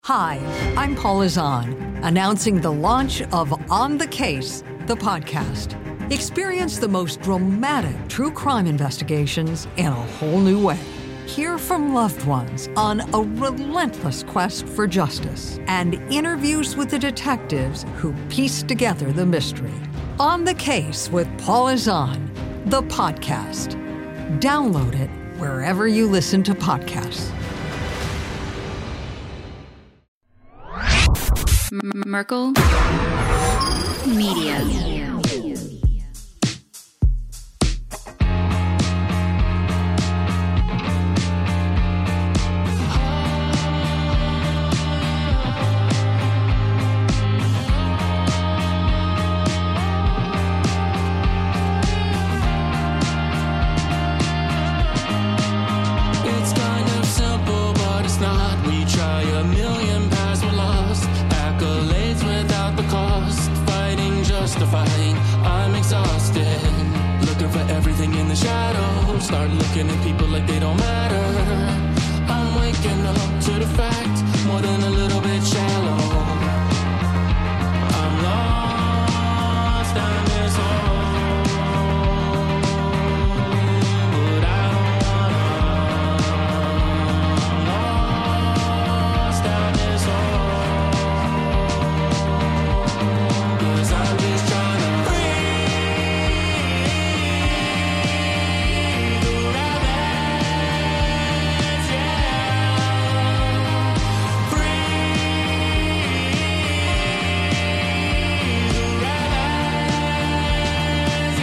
Hi, I'm Paula Zahn, announcing the launch of On the Case, the podcast. Experience the most dramatic true crime investigations in a whole new way. Hear from loved ones on a relentless quest for justice and interviews with the detectives who piece together the mystery. On the Case with Paula Zahn, the podcast. Download it wherever you listen to podcasts. Merkel Media. It's kind of simple, but it's not. We try a million paths, we're lost. Accolades without the cost. Fighting, justifying, I'm exhausted. Looking for everything in the shadows. Start looking at people like they don't matter. I'm waking up to the fact, more than a little bit shallow. I'm lost down this hole, but I don't wanna. I'm lost down this hole, 'cause I'm just trying to breathe through rabbits, yeah. Breathe through rabbits,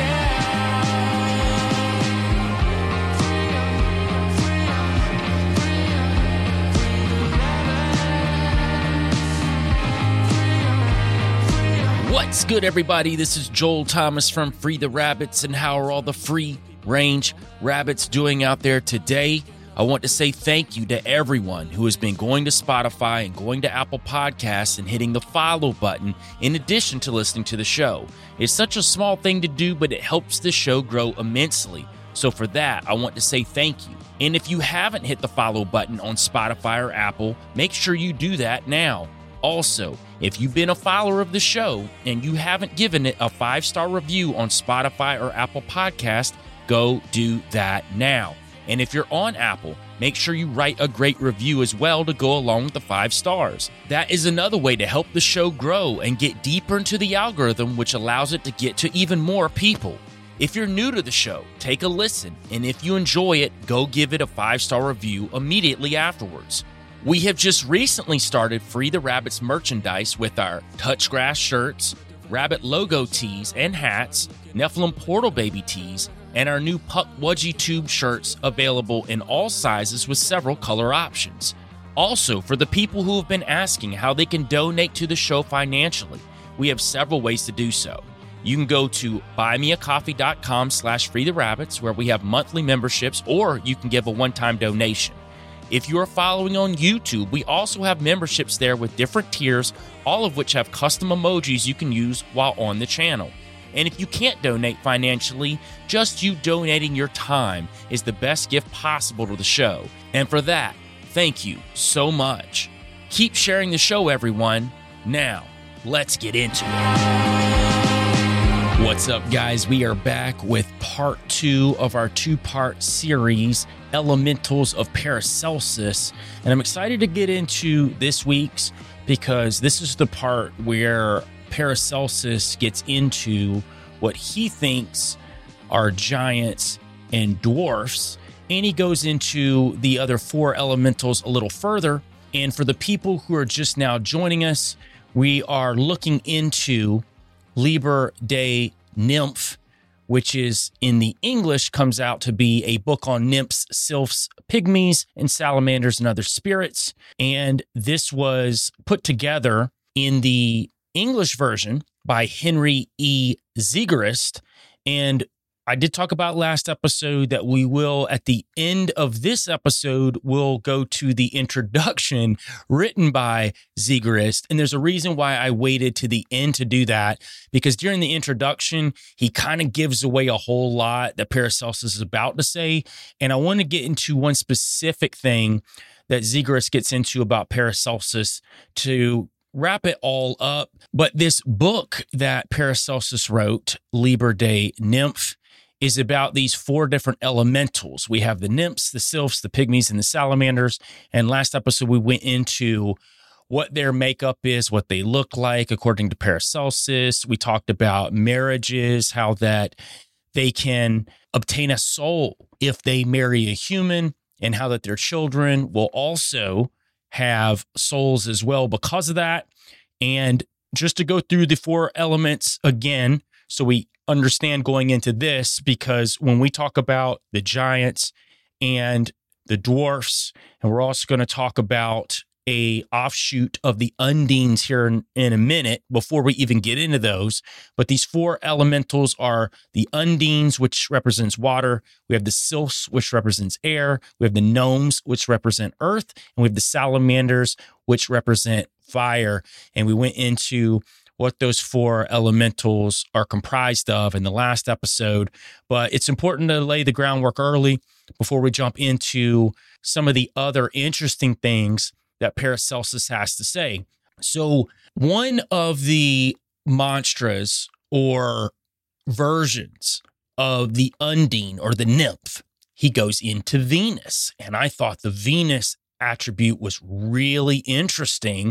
What's good, everybody? This is Joel Thomas from Free the Rabbits, and how are all the free-range rabbits doing out there today? I want to say thank you to everyone who has been going to Spotify and going to Apple Podcasts and hitting the follow button in addition to listening to the show. It's such a small thing to do, but it helps the show grow immensely. So for that, I want to say thank you. And if you haven't hit the follow button on Spotify or Apple, make sure you do that now. Also, if you've been a follower of the show and you haven't given it a 5-star review on Spotify or Apple Podcast, go do that now. And if you're on Apple, make sure you write a great review as well to go along with the 5 stars. That is another way to help the show grow and get deeper into the algorithm, which allows it to get to even more people. If you're new to the show, take a listen, and if you enjoy it, go give it a 5-star review immediately afterwards. We have just recently started Free the Rabbits merchandise with our Touchgrass shirts, Rabbit logo tees and hats, Nephilim Portal Baby tees, and our new Puck Wudgie Tube shirts available in all sizes with several color options. Also, for the people who have been asking how they can donate to the show financially, we have several ways to do so. You can go to buymeacoffee.com/freetherabbits, where we have monthly memberships, or you can give a one-time donation. If you are following on YouTube, we also have memberships there with different tiers, all of which have custom emojis you can use while on the channel. And if you can't donate financially, just you donating your time is the best gift possible to the show. And for that, thank you so much. Keep sharing the show, everyone. Now, let's get into it. What's up, guys? We are back with part 2 of our 2-part series, Elementals of Paracelsus. And I'm excited to get into this week's because this is the part where Paracelsus gets into what he thinks are giants and dwarfs. And he goes into the other 4 elementals a little further. And for the people who are just now joining us, we are looking into Liber de Nymph, which is in the English comes out to be a book on nymphs, sylphs, pygmies, and salamanders and other spirits. And this was put together in the English version by Henry E. Ziegerist. And I did talk about last episode that we will, at the end of this episode, we'll go to the introduction written by Ziegerist. And there's a reason why I waited to the end to do that, because during the introduction, he kind of gives away a whole lot that Paracelsus is about to say. And I want to get into one specific thing that Zegras gets into about Paracelsus to wrap it all up. But this book that Paracelsus wrote, Liber de Nymph, is about these 4 different elementals. We have the nymphs, the sylphs, the pygmies, and the salamanders. And last episode, we went into what their makeup is, what they look like according to Paracelsus. We talked about marriages, how that they can obtain a soul if they marry a human, and how that their children will also have souls as well because of that. And just to go through the 4 elements again, so we understand going into this, because when we talk about the giants and the dwarfs, and we're also going to talk about a offshoot of the undines here in a minute before we even get into those. But these 4 elementals are the undines, which represents water. We have the sylphs, which represents air. We have the gnomes, which represent earth. And we have the salamanders, which represent fire. And we went into what those 4 elementals are comprised of in the last episode. But it's important to lay the groundwork early before we jump into some of the other interesting things that Paracelsus has to say. So one of the monstras or versions of the undine or the nymph, he goes into Venus. And I thought the Venus attribute was really interesting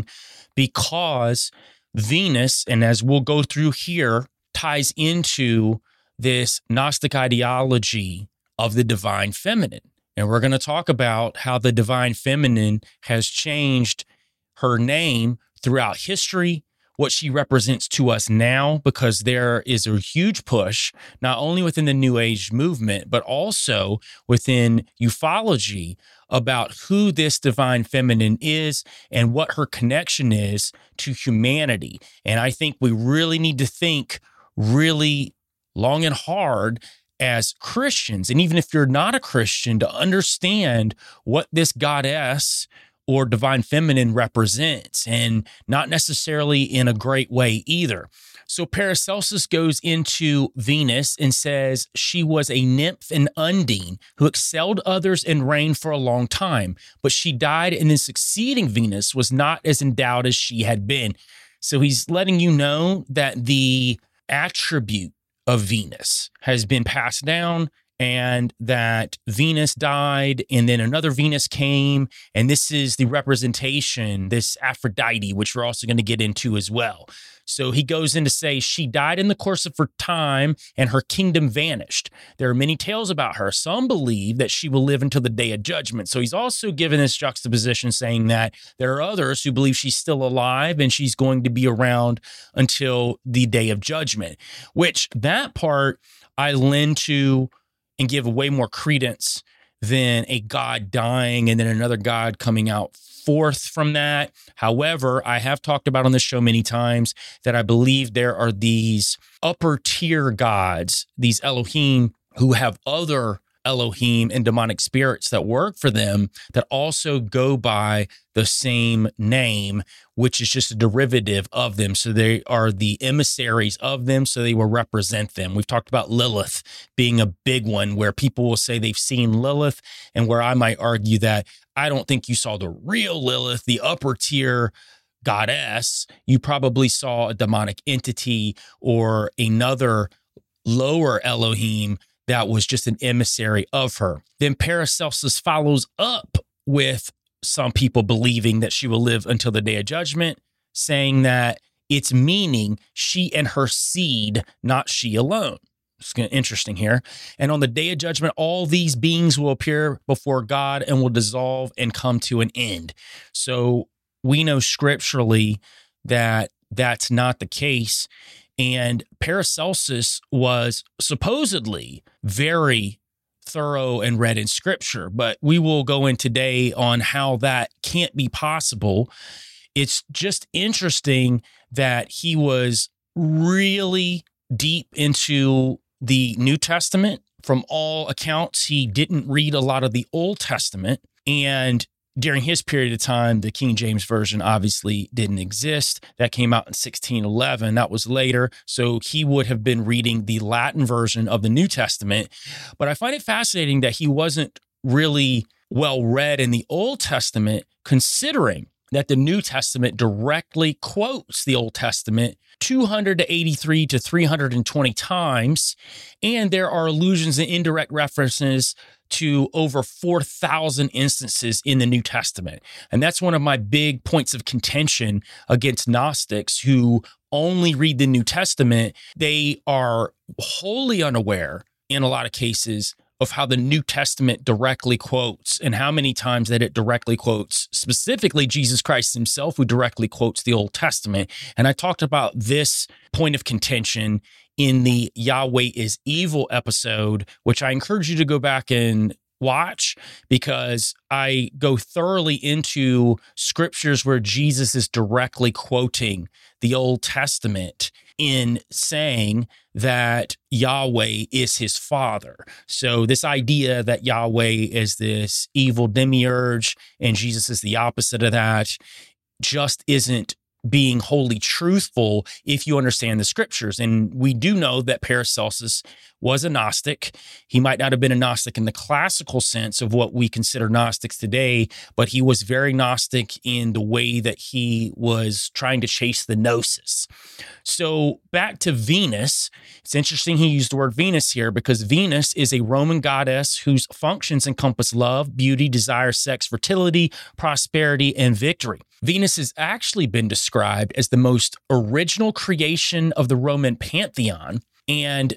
because Venus, and as we'll go through here, ties into this Gnostic ideology of the divine feminine. And we're going to talk about how the divine feminine has changed her name throughout history, what she represents to us now, because there is a huge push, not only within the New Age movement, but also within ufology about who this divine feminine is and what her connection is to humanity. And I think we really need to think really long and hard as Christians, and even if you're not a Christian, to understand what this goddess or divine feminine represents, and not necessarily in a great way either. So Paracelsus goes into Venus and says she was a nymph and undine who excelled others and reigned for a long time, but she died, and the succeeding Venus was not as endowed as she had been. So he's letting you know that the attribute of Venus has been passed down, and that Venus died and then another Venus came. And this is the representation, this Aphrodite, which we're also going to get into as well. So he goes in to say she died in the course of her time and her kingdom vanished. There are many tales about her. Some believe that she will live until the day of judgment. So he's also given this juxtaposition saying that there are others who believe she's still alive and she's going to be around until the day of judgment, which that part I lend to and give way more credence than a god dying and then another god coming out forth from that. However, I have talked about on this show many times that I believe there are these upper tier gods, these Elohim, who have other Elohim and demonic spirits that work for them that also go by the same name, which is just a derivative of them. So they are the emissaries of them, so they will represent them. We've talked about Lilith being a big one where people will say they've seen Lilith, and where I might argue that I don't think you saw the real Lilith, the upper tier goddess. You probably saw a demonic entity or another lower Elohim that was just an emissary of her. Then Paracelsus follows up with some people believing that she will live until the day of judgment, saying that it's meaning she and her seed, not she alone. It's interesting here. And on the day of judgment, all these beings will appear before God and will dissolve and come to an end. So we know scripturally that that's not the case. And Paracelsus was supposedly very thorough and read in scripture, but we will go in today on how that can't be possible. It's just interesting that he was really deep into the New Testament. From all accounts, he didn't read a lot of the Old Testament, and during his period of time, the King James Version obviously didn't exist. That came out in 1611. That was later. So he would have been reading the Latin version of the New Testament. But I find it fascinating that he wasn't really well read in the Old Testament, considering that the New Testament directly quotes the Old Testament 283 to 320 times, and there are allusions and indirect references to over 4,000 instances in the New Testament. And that's one of my big points of contention against Gnostics who only read the New Testament. They are wholly unaware, in a lot of cases, of how the New Testament directly quotes and how many times that it directly quotes, specifically Jesus Christ himself, who directly quotes the Old Testament. And I talked about this point of contention in the Yahweh is Evil episode, which I encourage you to go back and watch, because I go thoroughly into scriptures where Jesus is directly quoting the Old Testament in saying that Yahweh is his father. So this idea that Yahweh is this evil demiurge and Jesus is the opposite of that just isn't being wholly truthful if you understand the scriptures. And we do know that Paracelsus was a Gnostic. He might not have been a Gnostic in the classical sense of what we consider Gnostics today, but he was very Gnostic in the way that he was trying to chase the gnosis. So back to Venus. It's interesting he used the word Venus here because Venus is a Roman goddess whose functions encompass love, beauty, desire, sex, fertility, prosperity, and victory. Venus has actually been described as the most original creation of the Roman pantheon and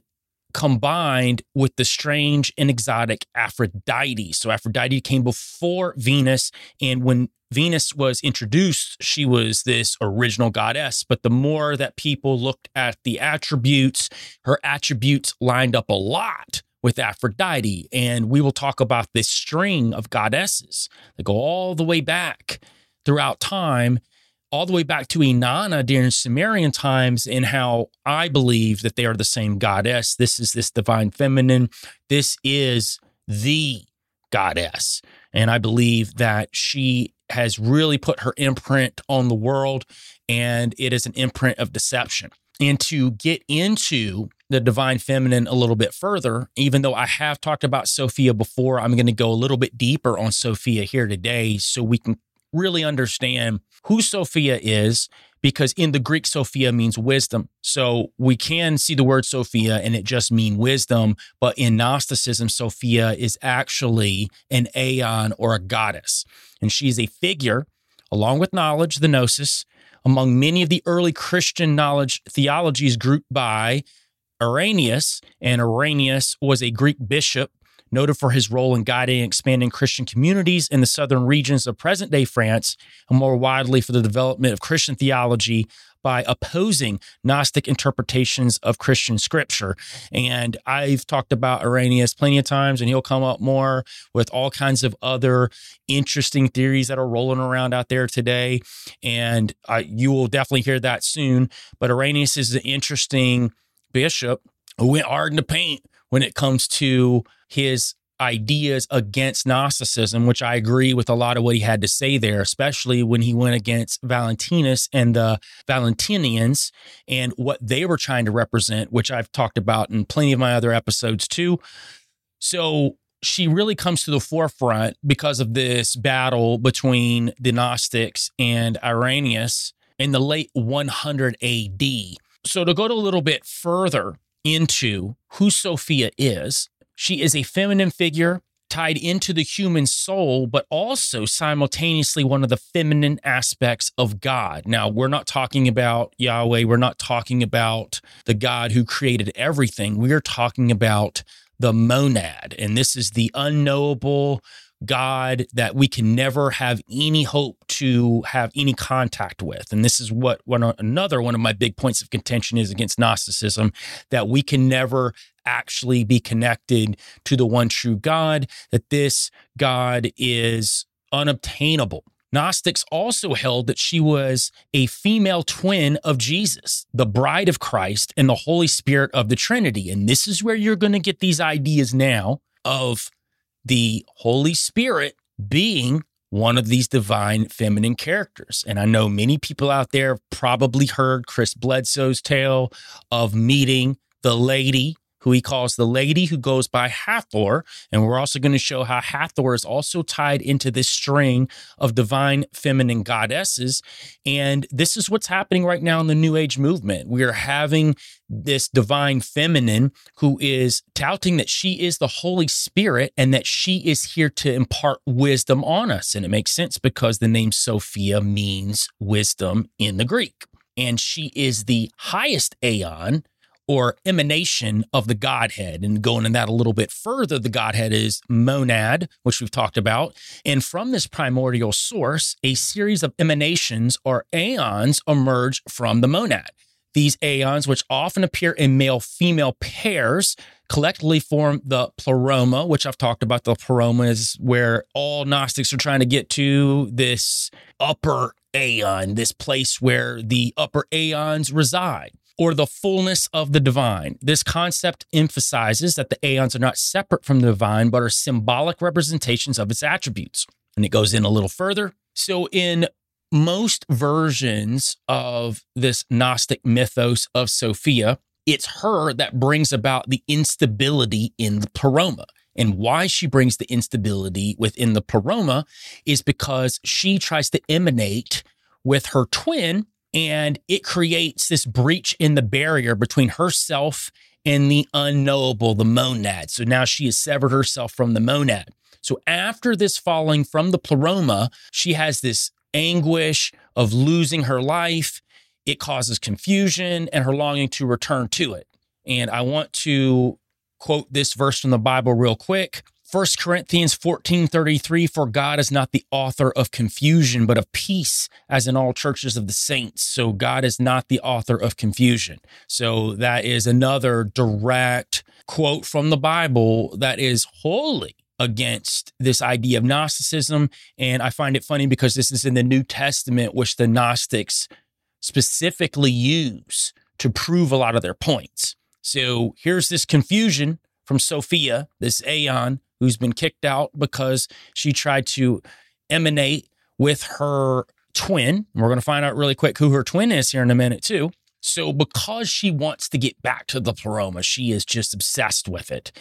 combined with the strange and exotic Aphrodite. So Aphrodite came before Venus, and when Venus was introduced, she was this original goddess. But the more that people looked at the attributes, her attributes lined up a lot with Aphrodite. And we will talk about this string of goddesses that go all the way back throughout time, all the way back to Inanna during Sumerian times, and how I believe that they are the same goddess. This is this divine feminine. This is the goddess. And I believe that she has really put her imprint on the world, and it is an imprint of deception. And to get into the divine feminine a little bit further, even though I have talked about Sophia before, I'm going to go a little bit deeper on Sophia here today so we can really understand who Sophia is, because in the Greek, Sophia means wisdom. So we can see the word Sophia and it just means wisdom, but in Gnosticism, Sophia is actually an aeon or a goddess. And she's a figure, along with knowledge, the gnosis, among many of the early Christian knowledge theologies grouped by Irenaeus. And Irenaeus was a Greek bishop noted for his role in guiding and expanding Christian communities in the southern regions of present-day France, and more widely for the development of Christian theology by opposing Gnostic interpretations of Christian scripture. And I've talked about Irenaeus plenty of times, and he'll come up more with all kinds of other interesting theories that are rolling around out there today. And you will definitely hear that soon. But Irenaeus is an interesting bishop who went hard in the paint when it comes to his ideas against Gnosticism, which I agree with a lot of what he had to say there, especially when he went against Valentinus and the Valentinians and what they were trying to represent, which I've talked about in plenty of my other episodes too. So she really comes to the forefront because of this battle between the Gnostics and Irenaeus in the late 100 AD. So to go a little bit further into who Sophia is, she is a feminine figure tied into the human soul, but also simultaneously one of the feminine aspects of God. Now, we're not talking about Yahweh. We're not talking about the God who created everything. We are talking about the monad, and this is the unknowable God that we can never have any hope to have any contact with. And this is what another one of my big points of contention is against Gnosticism, that we can never actually be connected to the one true God, that this God is unobtainable. Gnostics also held that she was a female twin of Jesus, the bride of Christ, and the Holy Spirit of the Trinity. And this is where you're going to get these ideas now of the Holy Spirit being one of these divine feminine characters. And I know many people out there probably heard Chris Bledsoe's tale of meeting the lady who he calls the lady who goes by Hathor. And we're also going to show how Hathor is also tied into this string of divine feminine goddesses. And this is what's happening right now in the New Age movement. We are having this divine feminine who is touting that she is the Holy Spirit and that she is here to impart wisdom on us. And it makes sense because the name Sophia means wisdom in the Greek. And she is the highest aeon or emanation of the Godhead. And going in that a little bit further, the Godhead is monad, which we've talked about. And from this primordial source, a series of emanations or aeons emerge from the monad. These aeons, which often appear in male-female pairs, collectively form the pleroma, which I've talked about. The pleroma is where all Gnostics are trying to get to, this upper aeon, this place where the upper aeons reside, or the fullness of the divine. This concept emphasizes that the aeons are not separate from the divine, but are symbolic representations of its attributes. And it goes in a little further. So in most versions of this Gnostic mythos of Sophia, it's her that brings about the instability in the pleroma. And why she brings the instability within the pleroma is because she tries to emanate with her twin, and it creates this breach in the barrier between herself and the unknowable, the monad. So now she has severed herself from the monad. So after this falling from the pleroma, she has this anguish of losing her life. It causes confusion and her longing to return to it. And I want to quote this verse from the Bible real quick. 1 Corinthians 14:33, for God is not the author of confusion, but of peace, as in all churches of the saints. So God is not the author of confusion. So that is another direct quote from the Bible that is wholly against this idea of Gnosticism. And I find it funny because this is in the New Testament, which the Gnostics specifically use to prove a lot of their points. So here's this confusion from Sophia, this aeon, who's been kicked out because she tried to emanate with her twin. We're going to find out really quick who her twin is here in a minute too. So because she wants to get back to the pleroma, she is just obsessed with it.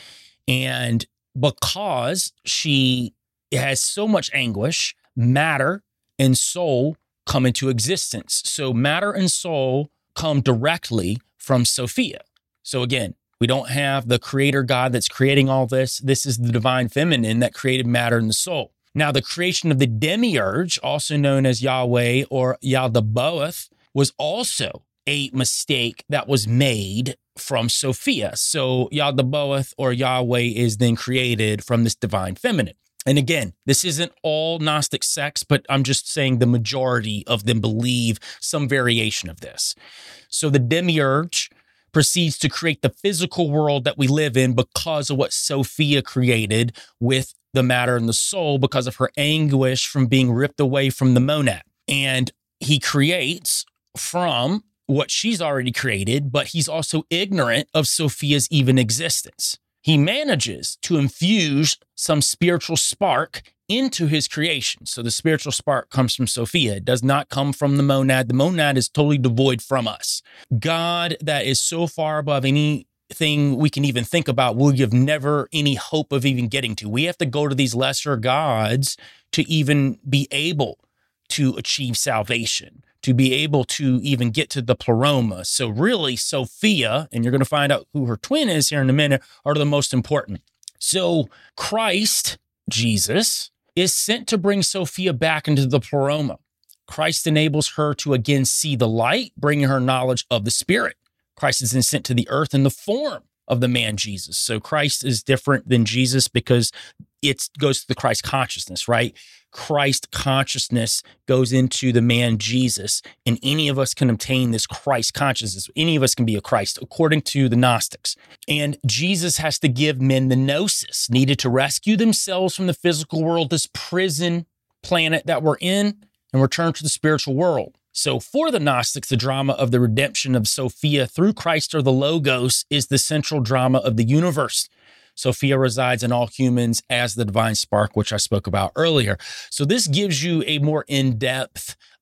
And because she has so much anguish, matter and soul come into existence. So matter and soul come directly from Sophia. So again, we don't have the creator God that's creating all this. This is the divine feminine that created matter and the soul. Now, the creation of the demiurge, also known as Yahweh or Yaldabaoth, was also a mistake that was made from Sophia. So Yaldabaoth or Yahweh is then created from this divine feminine. And again, this isn't all Gnostic sects, but I'm just saying the majority of them believe some variation of this. So the demiurge proceeds to create the physical world that we live in because of what Sophia created with the matter and the soul, because of her anguish from being ripped away from the monad. And he creates from what she's already created, but he's also ignorant of Sophia's even existence. He manages to infuse some spiritual spark into his creation. So the spiritual spark comes from Sophia. It does not come from the monad. The monad is totally devoid from us. God that is so far above anything we can even think about, we'll give never any hope of even getting to. We have to go to these lesser gods to even be able to achieve salvation, to be able to even get to the pleroma. So really, Sophia, and you're going to find out who her twin is here in a minute, are the most important. So Christ, Jesus, is sent to bring Sophia back into the pleroma. Christ enables her to again see the light, bringing her knowledge of the Spirit. Christ is then sent to the earth in the form of the man Jesus. So Christ is different than Jesus because it goes to the Christ consciousness, right? Christ consciousness goes into the man Jesus, and any of us can obtain this Christ consciousness. Any of us can be a Christ, according to the Gnostics. And Jesus has to give men the gnosis needed to rescue themselves from the physical world, this prison planet that we're in, and return to the spiritual world. So for the Gnostics, the drama of the redemption of Sophia through Christ or the Logos is the central drama of the universe. Sophia resides in all humans as the divine spark, which I spoke about earlier. So this gives you a more in-depth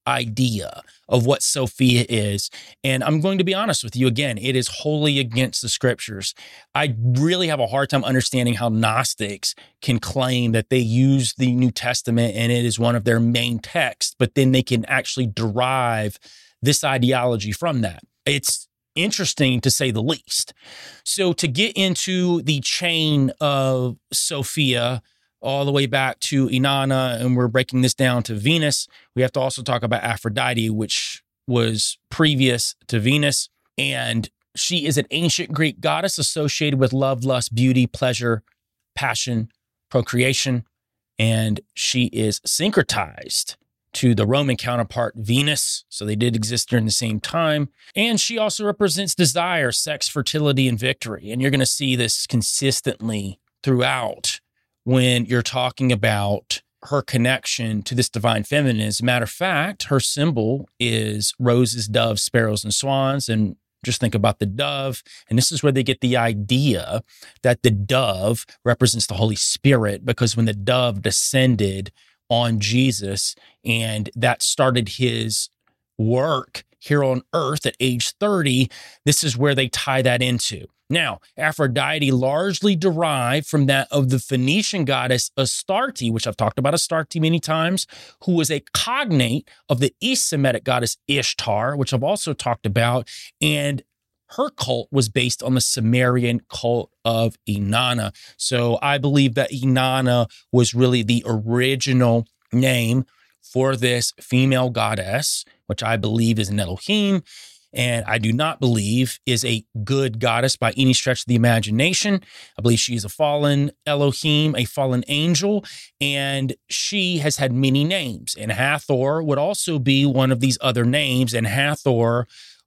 idea of what Sophia is. And I'm going to be honest with you again, it is wholly against the scriptures. I really have a hard time understanding how Gnostics can claim that they use the New Testament and it is one of their main texts, but then they can actually derive this ideology from that. It's interesting to say the least. So to get into the chain of Sophia all the way back to Inanna, and we're breaking this down to Venus, we have to also talk about Aphrodite, which was previous to Venus. And she is an ancient Greek goddess associated with love, lust, beauty, pleasure, passion, procreation. And she is syncretized to the Roman counterpart Venus. So they did exist during the same time. And she also represents desire, sex, fertility, and victory. And you're going to see this consistently throughout when you're talking about her connection to this divine feminine. As a matter of fact, her symbol is roses, doves, sparrows, and swans. And just think about the dove. And this is where they get the idea that the dove represents the Holy Spirit, because when the dove descended on Jesus and that started his work here on earth at age 30, this is where they tie that into. Now, Aphrodite largely derived from that of the Phoenician goddess Astarte, which I've talked about Astarte many times, who was a cognate of the East Semitic goddess Ishtar, which I've also talked about. And her cult was based on the Sumerian cult of Inanna. So I believe that Inanna was really the original name for this female goddess, which I believe is an Elohim, and I do not believe is a good goddess by any stretch of the imagination. I believe she is a fallen Elohim, a fallen angel, and she has had many names. And Hathor would also be one of these other names, and Hathor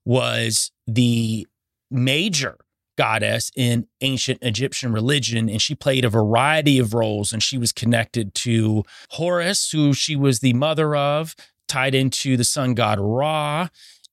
was the major goddess in ancient Egyptian religion, and she played a variety of roles, and she was connected to Horus, who she was the mother of, tied into the sun god Ra,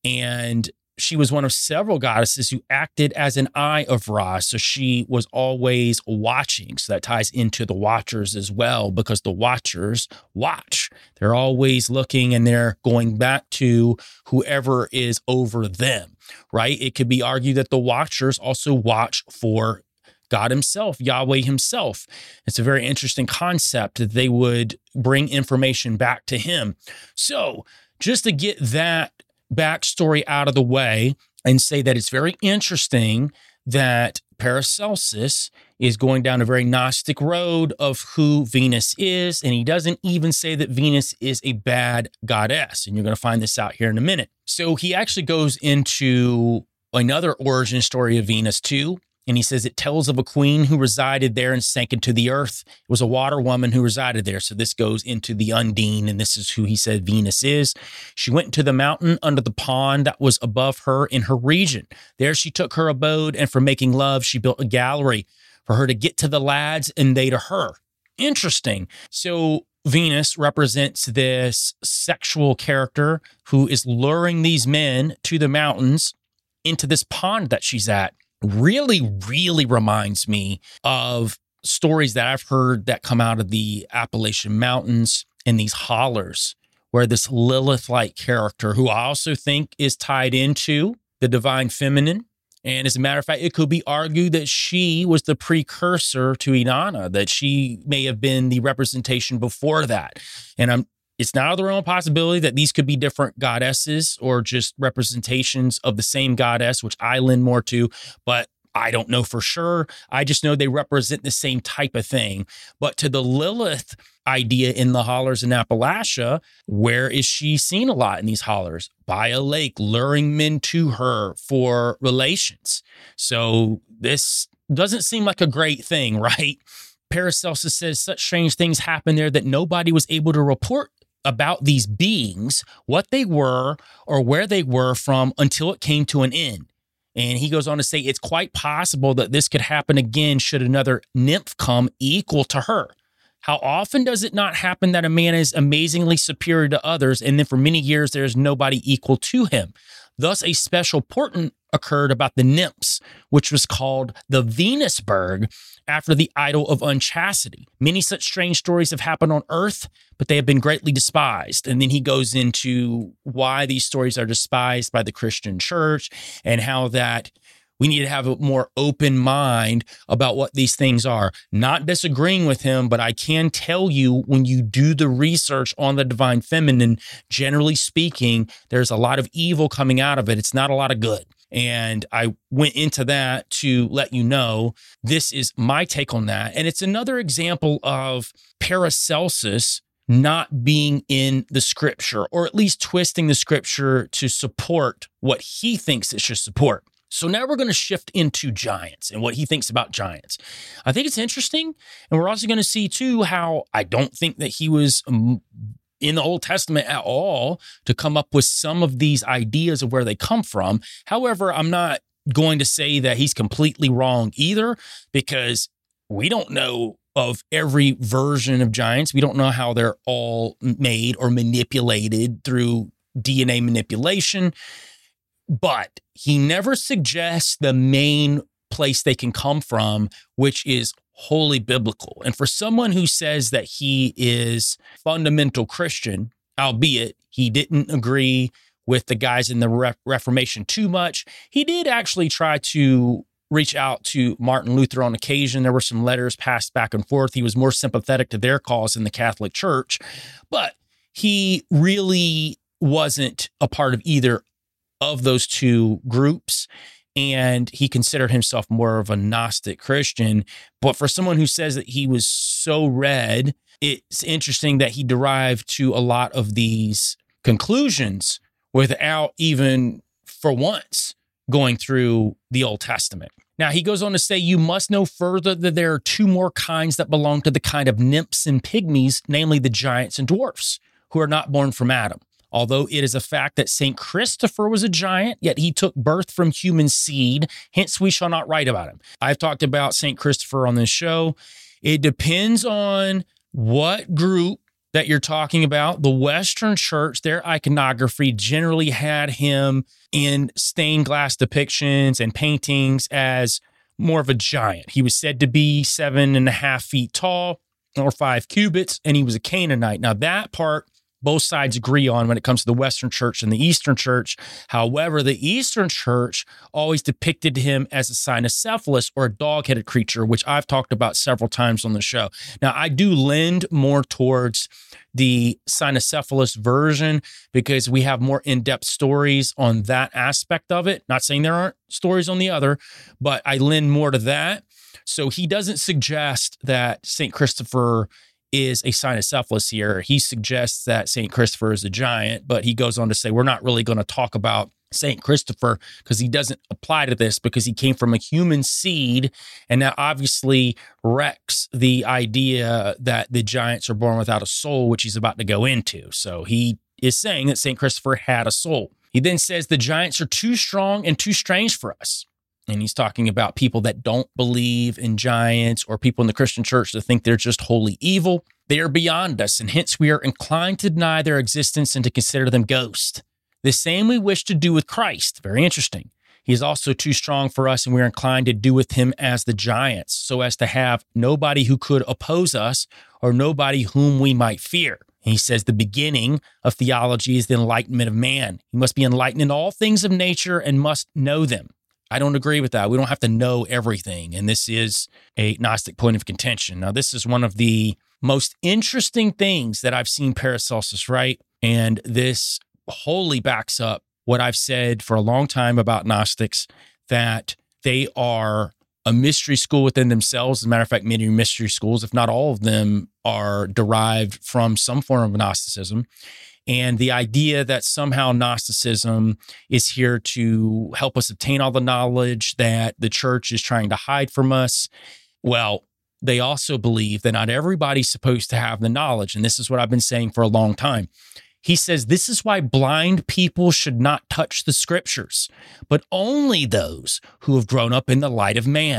and she was one of several goddesses who acted as an eye of Ra. So she was always watching. So that ties into the Watchers as well, because the Watchers watch. They're always looking and they're going back to whoever is over them, right? It could be argued that the Watchers also watch for God himself, Yahweh himself. It's a very interesting concept that they would bring information back to him. So just to get that backstory out of the way and say that it's very interesting that Paracelsus is going down a very Gnostic road of who Venus is, and he doesn't even say that Venus is a bad goddess, and you're going to find this out here in a minute. So he actually goes into another origin story of Venus too, and he says it tells of a queen who resided there and sank into the earth. It was a water woman who resided there. So this goes into the Undine, and this is who he said Venus is. She went into the mountain under the pond that was above her in her region. There she took her abode, and for making love, she built a gallery for her to get to the lads and they to her. Interesting. So Venus represents this sexual character who is luring these men to the mountains into this pond that she's at. Really reminds me of stories that I've heard that come out of the Appalachian Mountains and these hollers, where this Lilith-like character, who I also think is tied into the divine feminine. And as a matter of fact, it could be argued that she was the precursor to Inanna, that she may have been the representation before that. And it's not out of the realm of possibility that these could be different goddesses or just representations of the same goddess, which I lend more to, but I don't know for sure. I just know they represent the same type of thing. But to the Lilith idea in the hollers in Appalachia, where is she seen a lot in these hollers? By a lake, luring men to her for relations. So this doesn't seem like a great thing, right? Paracelsus says such strange things happened there that nobody was able to report about these beings, what they were or where they were from, until it came to an end. And he goes on to say it's quite possible that this could happen again should another nymph come equal to her. How often does it not happen that a man is amazingly superior to others, and then for many years there is nobody equal to him? Thus, a special occurred about the nymphs, which was called the Venusberg after the idol of unchastity. Many such strange stories have happened on earth, but they have been greatly despised. And then he goes into why these stories are despised by the Christian church and how that we need to have a more open mind about what these things are. Not disagreeing with him, but I can tell you when you do the research on the divine feminine, generally speaking, there's a lot of evil coming out of it. It's not a lot of good. And I went into that to let you know this is my take on that. And it's another example of Paracelsus not being in the scripture, or at least twisting the scripture to support what he thinks it should support. So now we're going to shift into giants and what he thinks about giants. I think it's interesting. And we're also going to see, too, how I don't think that he was in the Old Testament at all to come up with some of these ideas of where they come from. However, I'm not going to say that he's completely wrong either, because we don't know of every version of giants. We don't know how they're all made or manipulated through DNA manipulation. But he never suggests the main place they can come from, which is wholly biblical. And for someone who says that he is fundamental Christian, albeit he didn't agree with the guys in the Reformation too much, he did actually try to reach out to Martin Luther on occasion. There were some letters passed back and forth. He was more sympathetic to their cause in the Catholic Church, but he really wasn't a part of either of those two groups, and he considered himself more of a Gnostic Christian. But for someone who says that he was so read, it's interesting that he derived to a lot of these conclusions without even, for once, going through the Old Testament. Now, he goes on to say, you must know further that there are two more kinds that belong to the kind of nymphs and pygmies, namely the giants and dwarfs, who are not born from Adam. Although it is a fact that St. Christopher was a giant, yet he took birth from human seed, hence we shall not write about him. I've talked about St. Christopher on this show. It depends on what group that you're talking about. The Western Church, their iconography generally had him in stained glass depictions and paintings as more of a giant. He was said to be 7.5 feet tall or 5 cubits, and he was a Canaanite. Now that part, both sides agree on when it comes to the Western Church and the Eastern Church. However, the Eastern Church always depicted him as a cynocephalus, or a dog-headed creature, which I've talked about several times on the show. Now, I do lend more towards the cynocephalus version because we have more in-depth stories on that aspect of it. Not saying there aren't stories on the other, but I lend more to that. So he doesn't suggest that St. Christopher is a cynocephalus here. He suggests that St. Christopher is a giant, but he goes on to say, we're not really going to talk about St. Christopher because he doesn't apply to this because he came from a human seed. And that obviously wrecks the idea that the giants are born without a soul, which he's about to go into. So he is saying that St. Christopher had a soul. He then says the giants are too strong and too strange for us. And he's talking about people that don't believe in giants or people in the Christian church that think they're just wholly evil. They are beyond us, and hence we are inclined to deny their existence and to consider them ghosts. The same we wish to do with Christ. Very interesting. He is also too strong for us, and we're inclined to do with him as the giants, so as to have nobody who could oppose us or nobody whom we might fear. And he says the beginning of theology is the enlightenment of man. He must be enlightened in all things of nature and must know them. I don't agree with that. We don't have to know everything. And this is a Gnostic point of contention. Now, this is one of the most interesting things that I've seen Paracelsus write. And this wholly backs up what I've said for a long time about Gnostics, that they are a mystery school within themselves. As a matter of fact, many mystery schools, if not all of them, are derived from some form of Gnosticism. And the idea that somehow Gnosticism is here to help us obtain all the knowledge that the church is trying to hide from us. Well, they also believe that not everybody's supposed to have the knowledge. And this is what I've been saying for a long time. He says, this is why blind people should not touch the scriptures, but only those who have grown up in the light of man.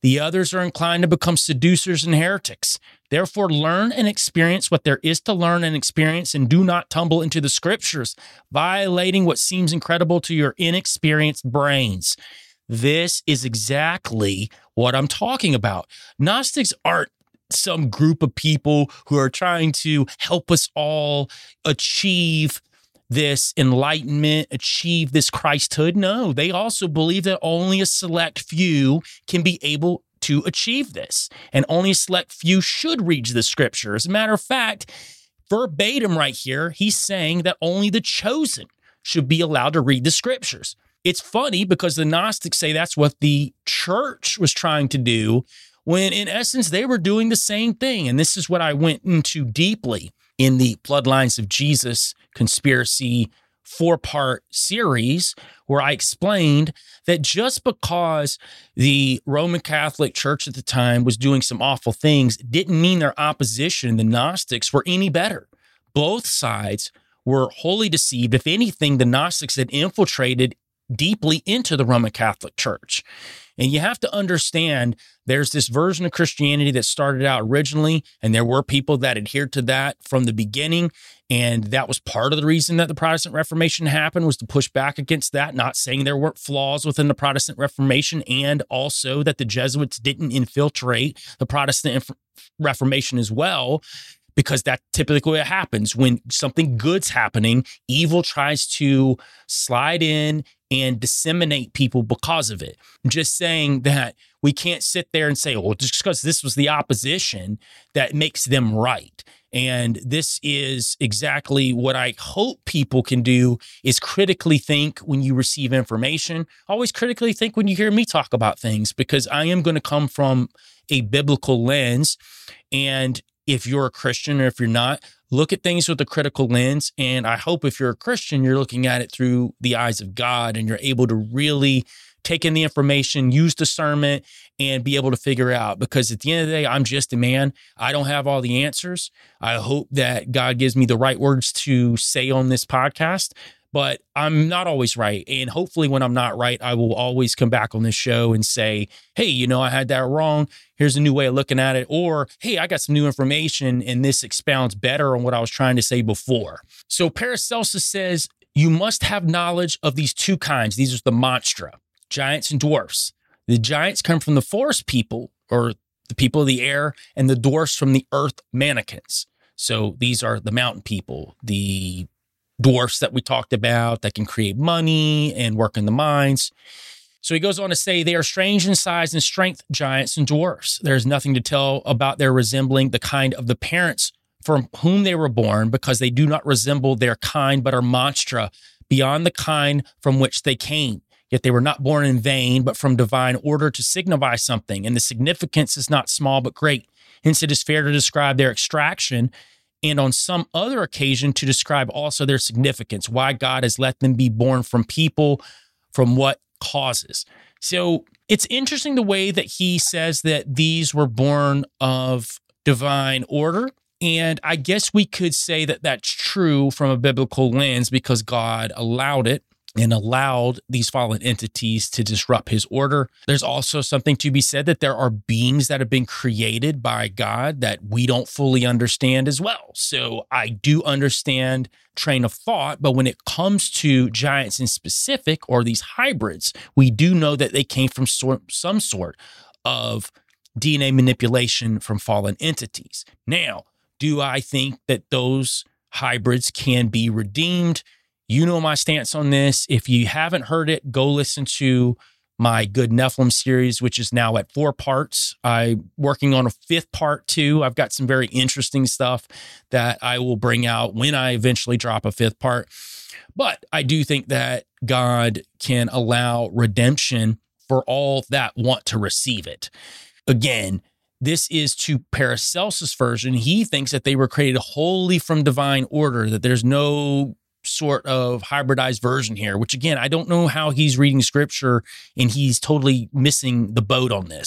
The others are inclined to become seducers and heretics. Therefore, learn and experience what there is to learn and experience, and do not tumble into the scriptures, violating what seems incredible to your inexperienced brains. This is exactly what I'm talking about. Gnostics aren't some group of people who are trying to help us all achieve this enlightenment, achieve this Christhood. No, they also believe that only a select few can be able to achieve this, and only a select few should read the scripture. As a matter of fact, verbatim right here, he's saying that only the chosen should be allowed to read the scriptures. It's funny because the Gnostics say that's what the church was trying to do, when in essence, they were doing the same thing. And this is what I went into deeply in the Bloodlines of Jesus conspiracy 4-part series, where I explained that just because the Roman Catholic Church at the time was doing some awful things didn't mean their opposition, the Gnostics, were any better. Both sides were wholly deceived. If anything, the Gnostics had infiltrated deeply into the Roman Catholic Church. And you have to understand there's this version of Christianity that started out originally, and there were people that adhered to that from the beginning. And that was part of the reason that the Protestant Reformation happened, was to push back against that, not saying there weren't flaws within the Protestant Reformation, and also that the Jesuits didn't infiltrate the Protestant Reformation as well, because that typically what happens when something good's happening. Evil tries to slide in and disseminate people because of it. I'm just saying that we can't sit there and say, well, just because this was the opposition, that makes them right. And this is exactly what I hope people can do, is critically think when you receive information. Always critically think when you hear me talk about things, because I am going to come from a biblical lens. And if you're a Christian or if you're not, look at things with a critical lens. And I hope if you're a Christian, you're looking at it through the eyes of God, and you're able to really take in the information, use discernment, and be able to figure out. Because at the end of the day, I'm just a man. I don't have all the answers. I hope that God gives me the right words to say on this podcast, but I'm not always right. And hopefully when I'm not right, I will always come back on this show and say, hey, I had that wrong. Here's a new way of looking at it. Or, hey, I got some new information and this expounds better on what I was trying to say before. So Paracelsus says, you must have knowledge of these two kinds. These are the monstra, giants and dwarfs. The giants come from the forest people, or the people of the air, and the dwarfs from the earth mannequins. So these are the mountain people, the dwarfs that we talked about that can create money and work in the mines. So he goes on to say, they are strange in size and strength, giants and dwarfs. There's nothing to tell about their resembling the kind of the parents from whom they were born, because they do not resemble their kind, but are monstra beyond the kind from which they came. Yet they were not born in vain, but from divine order to signify something. And the significance is not small, but great. Hence it is fair to describe their extraction, and on some other occasion to describe also their significance, why God has let them be born from people, from what causes. So it's interesting the way that he says that these were born of divine order. And I guess we could say that that's true from a biblical lens, because God allowed it and allowed these fallen entities to disrupt his order. There's also something to be said that there are beings that have been created by God that we don't fully understand as well. So I do understand train of thought, but when it comes to giants in specific, or these hybrids, we do know that they came from some sort of DNA manipulation from fallen entities. Now, do I think that those hybrids can be redeemed? You know my stance on this. If you haven't heard it, go listen to my Good Nephilim series, which is now at 4 parts. I'm working on a 5th part too. I've got some very interesting stuff that I will bring out when I eventually drop a 5th part. But I do think that God can allow redemption for all that want to receive it. Again, this is to Paracelsus' version. He thinks that they were created wholly from divine order, that there's no sort of hybridized version here, which again, I don't know how he's reading scripture and he's totally missing the boat on this.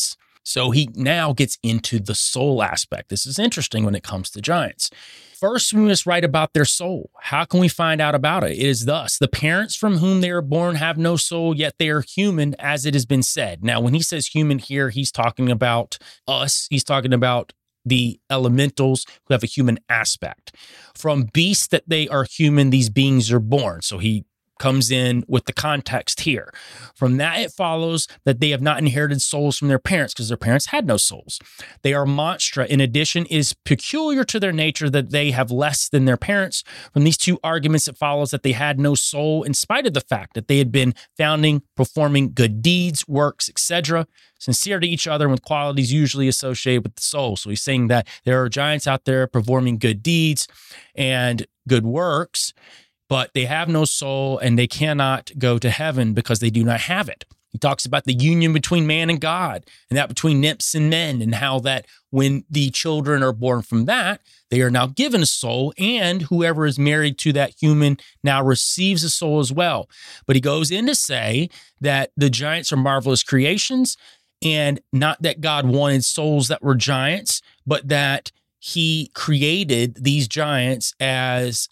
So he now gets into the soul aspect. This is interesting when it comes to giants. First, we must write about their soul. How can we find out about it? It is thus: the parents from whom they are born have no soul, yet they are human, as it has been said. Now, when he says human here, he's talking about us. He's talking about the elementals who have a human aspect. From beasts that they are human, these beings are born. So he comes in with the context here. From that, it follows that they have not inherited souls from their parents because their parents had no souls. They are monstra. In addition, it is peculiar to their nature that they have less than their parents. From these two arguments, it follows that they had no soul in spite of the fact that they had been founding, performing good deeds, works, etc., sincere to each other and with qualities usually associated with the soul. So he's saying that there are giants out there performing good deeds and good works, but they have no soul and they cannot go to heaven because they do not have it. He talks about the union between man and God and that between nymphs and men, and how that when the children are born from that, they are now given a soul, and whoever is married to that human now receives a soul as well. But he goes in to say that the giants are marvelous creations, and not that God wanted souls that were giants, but that he created these giants as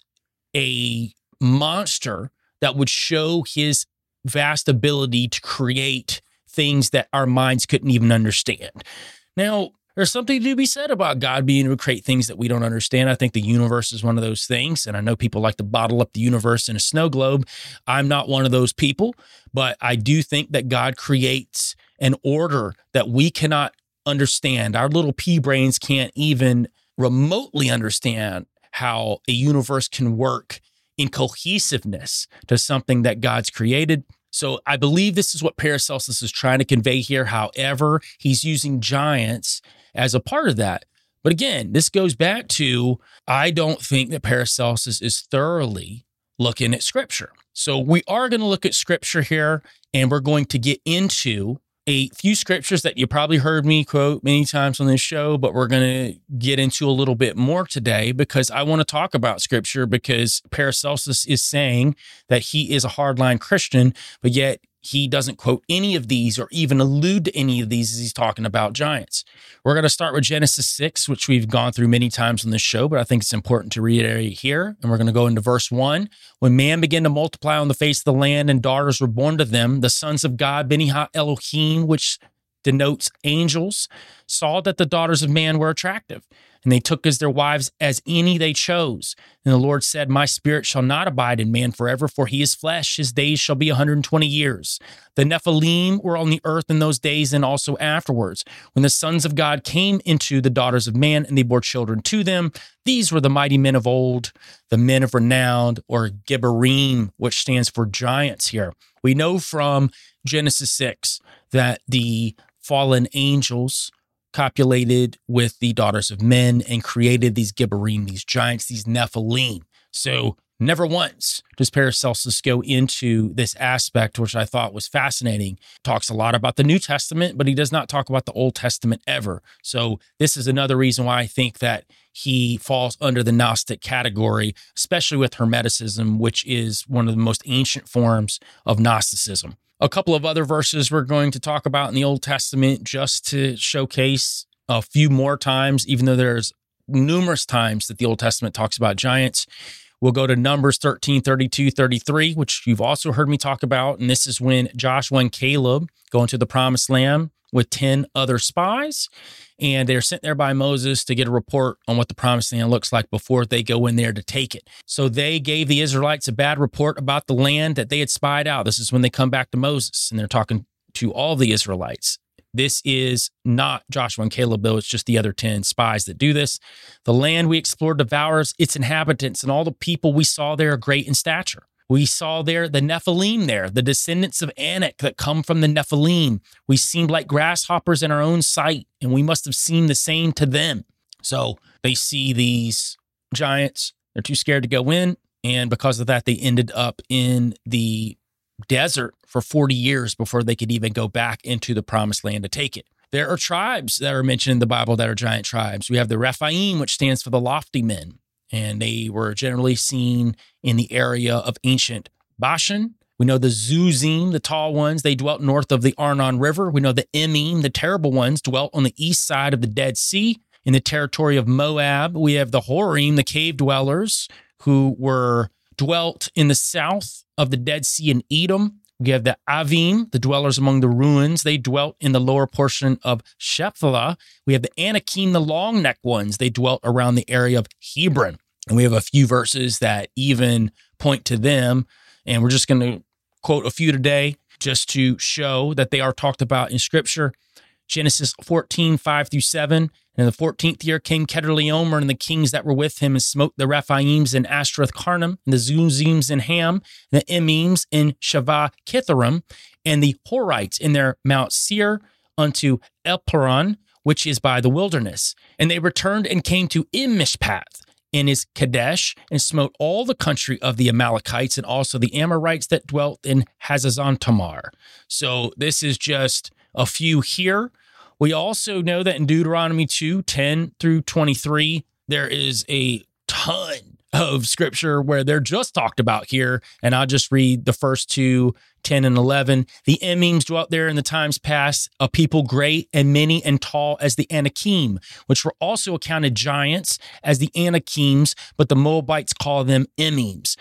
a monster that would show his vast ability to create things that our minds couldn't even understand. Now, there's something to be said about God being able to create things that we don't understand. I think the universe is one of those things, and I know people like to bottle up the universe in a snow globe. I'm not one of those people, but I do think that God creates an order that we cannot understand. Our little pea brains can't even remotely understand how a universe can work in cohesiveness to something that God's created. So I believe this is what Paracelsus is trying to convey here. However, he's using giants as a part of that. But again, this goes back to, I don't think that Paracelsus is thoroughly looking at Scripture. So we are going to look at Scripture here, and we're going to get into a few scriptures that you probably heard me quote many times on this show, but we're going to get into a little bit more today because I want to talk about Scripture, because Paracelsus is saying that he is a hardline Christian, but yet he doesn't quote any of these or even allude to any of these as he's talking about giants. We're going to start with Genesis 6, which we've gone through many times on this show, but I think it's important to reiterate here. And we're going to go into verse 1. When man began to multiply on the face of the land and daughters were born to them, the sons of God, Beni Ha Elohim, which denotes angels, saw that the daughters of man were attractive, and they took as their wives as any they chose. And the Lord said, my spirit shall not abide in man forever, for he is flesh. His days shall be 120 years. The Nephilim were on the earth in those days and also afterwards, when the sons of God came into the daughters of man, and they bore children to them. These were the mighty men of old, the men of renown, or Gibborim, which stands for giants here. We know from Genesis 6 that the fallen angels copulated with the daughters of men and created these Gibborim, these giants, these Nephilim. So never once does Paracelsus go into this aspect, which I thought was fascinating. Talks a lot about the New Testament, but he does not talk about the Old Testament ever. So this is another reason why I think that he falls under the Gnostic category, especially with Hermeticism, which is one of the most ancient forms of Gnosticism. A couple of other verses we're going to talk about in the Old Testament just to showcase a few more times, even though there's numerous times that the Old Testament talks about giants. We'll go to Numbers 13, 32, 33, which you've also heard me talk about. And this is when Joshua and Caleb go into the Promised Land with 10 other spies. And they're sent there by Moses to get a report on what the Promised Land looks like before they go in there to take it. So they gave the Israelites a bad report about the land that they had spied out. This is when they come back to Moses, and they're talking to all the Israelites. This is not Joshua and Caleb, though. It's just the other 10 spies that do this. The land we explored devours its inhabitants, and all the people we saw there are great in stature. We saw there the Nephilim there, the descendants of Anak that come from the Nephilim. We seemed like grasshoppers in our own sight, and we must have seemed the same to them. So they see these giants. They're too scared to go in, and because of that, they ended up in the desert for 40 years before they could even go back into the Promised Land to take it. There are tribes that are mentioned in the Bible that are giant tribes. We have the Rephaim, which stands for the lofty men. And they were generally seen in the area of ancient Bashan, We know the Zuzim, the tall ones, they dwelt north of the Arnon River. We know the Emim, the terrible ones, dwelt on the east side of the Dead Sea in the territory of Moab. We have the Horim, the cave dwellers, who dwelt in the south of the Dead Sea in Edom. We have the Avim, the dwellers among the ruins. They dwelt in the lower portion of Shephelah. We have the Anakim, the long-necked ones. They dwelt around the area of Hebron. And we have a few verses that even point to them. And we're just going to quote a few today just to show that they are talked about in Scripture. Genesis 14, 5-7. And in the 14th year came Chedorlaomer and the kings that were with him and smote the Rephaims in Ashtaroth Karnam, and the Zuzims in Ham, and the Emims in Shavah Kitharim, and the Horites in their Mount Seir unto Elparan, which is by the wilderness. And they returned and came to Mishpath and is Kadesh, and smote all the country of the Amalekites and also the Amorites that dwelt in Hazazon Tamar. So this is just a few here. We also know that in Deuteronomy 2, 10-23, there is a ton of scripture where they're just talked about here. And I'll just read the first two, 10 and 11. The Emims dwelt there in the times past, a people great and many and tall as the Anakim, which were also accounted giants as the Anakims, but the Moabites call them Emims.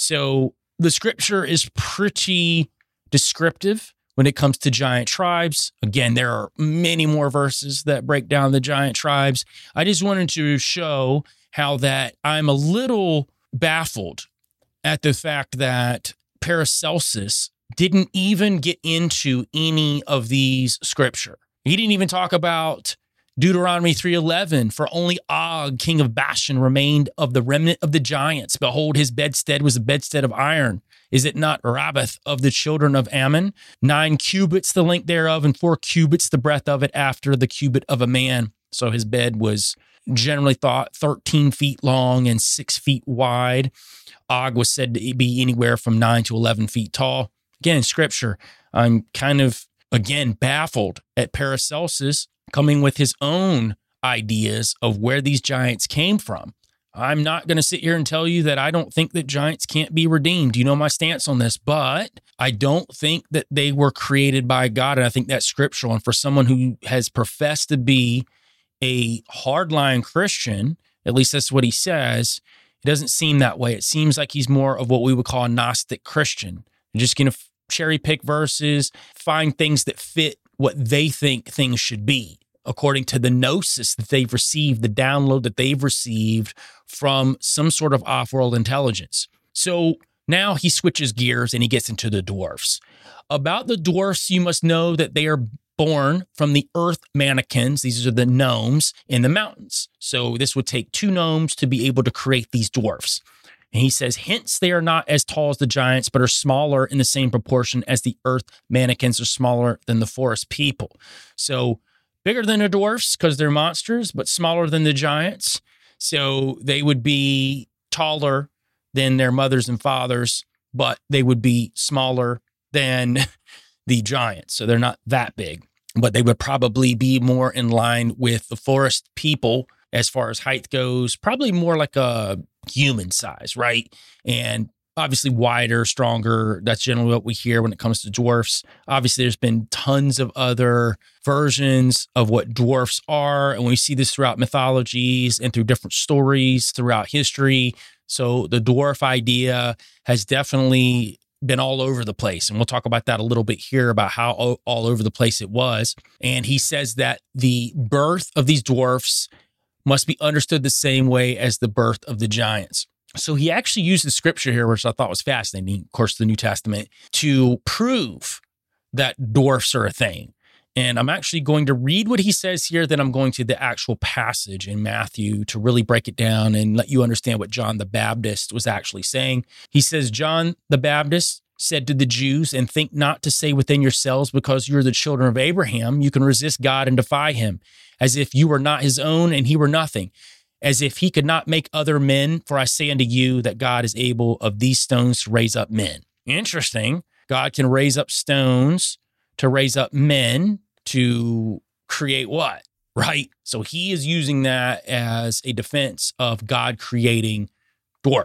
So the scripture is pretty descriptive when it comes to giant tribes. Again, there are many more verses that break down the giant tribes. I just wanted to show how that I'm a little baffled at the fact that Paracelsus didn't even get into any of these scripture. He didn't even talk about Deuteronomy 3:11, for only Og, king of Bashan, remained of the remnant of the giants. Behold, his bedstead was a bedstead of iron. Is it not Rabbath of the children of Ammon? 9 cubits the length thereof, and 4 cubits the breadth of it, after the cubit of a man. So his bed was generally thought 13 feet long and 6 feet wide. Og was said to be anywhere from 9 to 11 feet tall. Again, scripture, I'm kind of, again, baffled at Paracelsus coming with his own ideas of where these giants came from. I'm not going to sit here and tell you that I don't think that giants can't be redeemed. You know my stance on this, but I don't think that they were created by God, and I think that's scriptural. And for someone who has professed to be a hardline Christian, at least that's what he says, it doesn't seem that way. It seems like he's more of what we would call a Gnostic Christian. They're just going to cherry pick verses, find things that fit what they think things should be, according to the gnosis that they've received, the download that they've received from some sort of off-world intelligence. So now he switches gears and he gets into the dwarfs. About the dwarfs, you must know that they are born from the earth mannequins. These are the gnomes in the mountains. So this would take 2 gnomes to be able to create these dwarfs. And he says, hence they are not as tall as the giants, but are smaller in the same proportion as the earth mannequins are smaller than the forest people. So bigger than the dwarfs because they're monsters, but smaller than the giants. So they would be taller than their mothers and fathers, but they would be smaller than the giants. So they're not that big, but they would probably be more in line with the forest people as far as height goes, probably more like a human size, right? And obviously wider, stronger. That's generally what we hear when it comes to dwarfs. Obviously, there's been tons of other versions of what dwarfs are, and we see this throughout mythologies and through different stories throughout history. So the dwarf idea has definitely been all over the place, and we'll talk about that a little bit here about how all over the place it was. And he says that the birth of these dwarfs must be understood the same way as the birth of the giants. So he actually used the scripture here, which I thought was fascinating, of course, the New Testament, to prove that dwarfs are a thing. And I'm actually going to read what he says here, then I'm going to the actual passage in Matthew to really break it down and let you understand what John the Baptist was actually saying. He says, John the Baptist said to the Jews, and think not to say within yourselves, because you're the children of Abraham, you can resist God and defy him, as if you were not his own and he were nothing, as if he could not make other men. For I say unto you that God is able of these stones to raise up men. Interesting. God can raise up stones to raise up men to create what? Right? So he is using that as a defense of God creating dwarfs.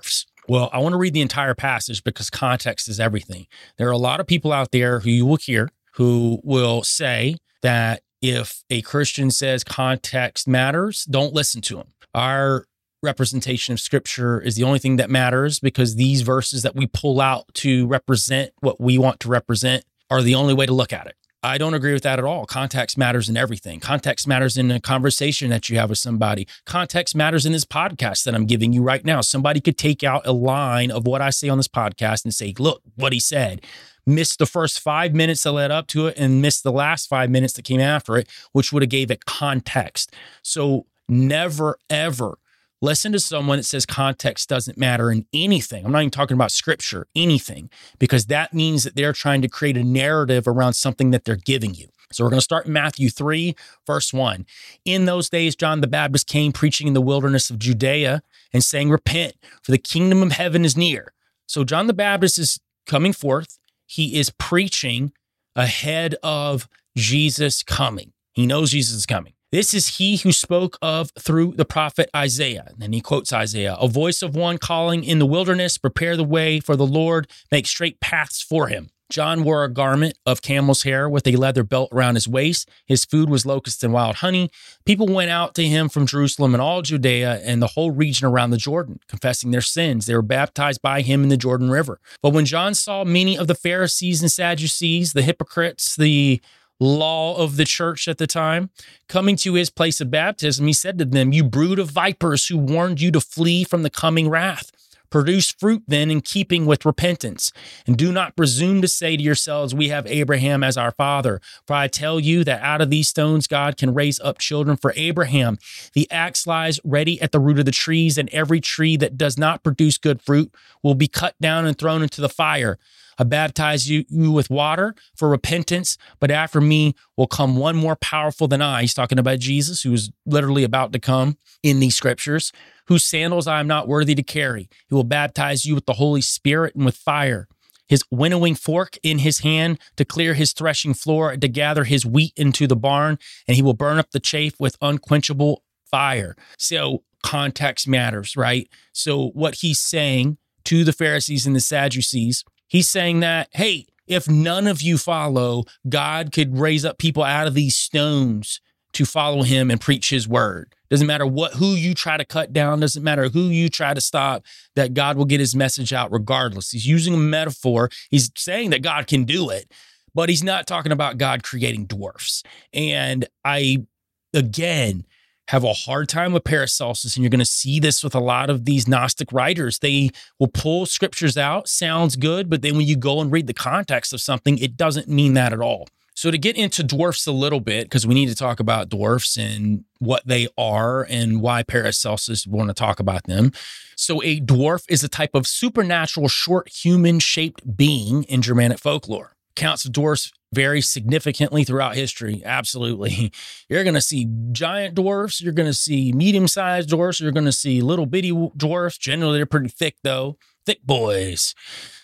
Well, I want to read the entire passage because context is everything. There are a lot of people out there who you will hear who will say that if a Christian says context matters, don't listen to him. Our representation of Scripture is the only thing that matters because these verses that we pull out to represent what we want to represent are the only way to look at it. I don't agree with that at all. Context matters in everything. Context matters in a conversation that you have with somebody. Context matters in this podcast that I'm giving you right now. Somebody could take out a line of what I say on this podcast and say, look, what he said. Miss the first 5 minutes that led up to it and miss the last 5 minutes that came after it, which would have gave it context. So never, ever listen to someone that says context doesn't matter in anything. I'm not even talking about Scripture, anything, because that means that they're trying to create a narrative around something that they're giving you. So we're going to start in Matthew 3, verse 1. In those days, John the Baptist came preaching in the wilderness of Judea and saying, repent, for the kingdom of heaven is near. So John the Baptist is coming forth. He is preaching ahead of Jesus coming. He knows Jesus is coming. This is he who spoke of through the prophet Isaiah. And then he quotes Isaiah, a voice of one calling in the wilderness, prepare the way for the Lord, make straight paths for him. John wore a garment of camel's hair with a leather belt around his waist. His food was locusts and wild honey. People went out to him from Jerusalem and all Judea and the whole region around the Jordan, confessing their sins. They were baptized by him in the Jordan River. But when John saw many of the Pharisees and Sadducees, the hypocrites, the law of the church at the time, coming to his place of baptism, he said to them, you brood of vipers, who warned you to flee from the coming wrath. Produce fruit then in keeping with repentance, and do not presume to say to yourselves, we have Abraham as our father. For I tell you that out of these stones God can raise up children for Abraham. The axe lies ready at the root of the trees, and every tree that does not produce good fruit will be cut down and thrown into the fire. I baptize you with water for repentance, but after me will come one more powerful than I. He's talking about Jesus, who is literally about to come in these scriptures, whose sandals I am not worthy to carry. He will baptize you with the Holy Spirit and with fire. His winnowing fork in his hand to clear his threshing floor, to gather his wheat into the barn, and he will burn up the chaff with unquenchable fire. So context matters, right? So what he's saying to the Pharisees and the Sadducees, he's saying that, hey, if none of you follow, God could raise up people out of these stones to follow him and preach his word. Doesn't matter who you try to cut down, doesn't matter who you try to stop, that God will get his message out regardless. He's using a metaphor. He's saying that God can do it, but he's not talking about God creating dwarfs. And I, again, have a hard time with Paracelsus, and you're going to see this with a lot of these Gnostic writers. They will pull scriptures out, sounds good, but then when you go and read the context of something, it doesn't mean that at all. So to get into dwarfs a little bit, because we need to talk about dwarfs and what they are and why Paracelsus want to talk about them. So a dwarf is a type of supernatural short human-shaped being in Germanic folklore. Counts of dwarfs vary significantly throughout history. Absolutely. You're going to see giant dwarfs. You're going to see medium-sized dwarfs. You're going to see little bitty dwarfs. Generally, they're pretty thick, though. Thick boys.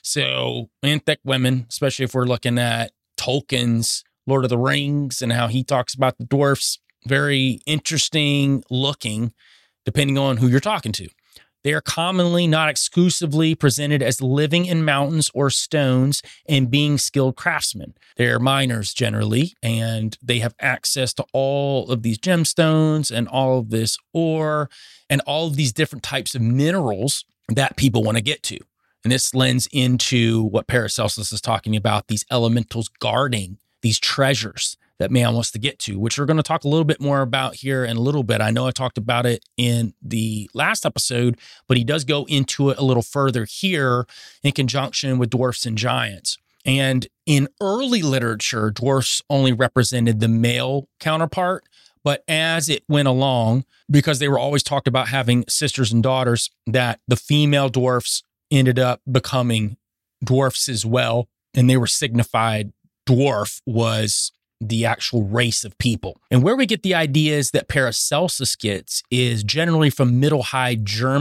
So, and thick women, especially if we're looking at Tolkien's Lord of the Rings and how he talks about the dwarfs. Very interesting looking, depending on who you're talking to. They are commonly, not exclusively, presented as living in mountains or stones and being skilled craftsmen. They're miners generally, and they have access to all of these gemstones and all of this ore and all of these different types of minerals that people want to get to. And this lends into what Paracelsus is talking about, these elementals guarding these treasures that man wants to get to, which we're going to talk a little bit more about here in a little bit. I know I talked about it in the last episode, but he does go into it a little further here in conjunction with dwarfs and giants. And in early literature, dwarfs only represented the male counterpart. But as it went along, because they were always talked about having sisters and daughters, that the female dwarfs ended up becoming dwarfs as well. And they were signified dwarf was the actual race of people. And where we get the ideas that Paracelsus gets is generally from Middle High German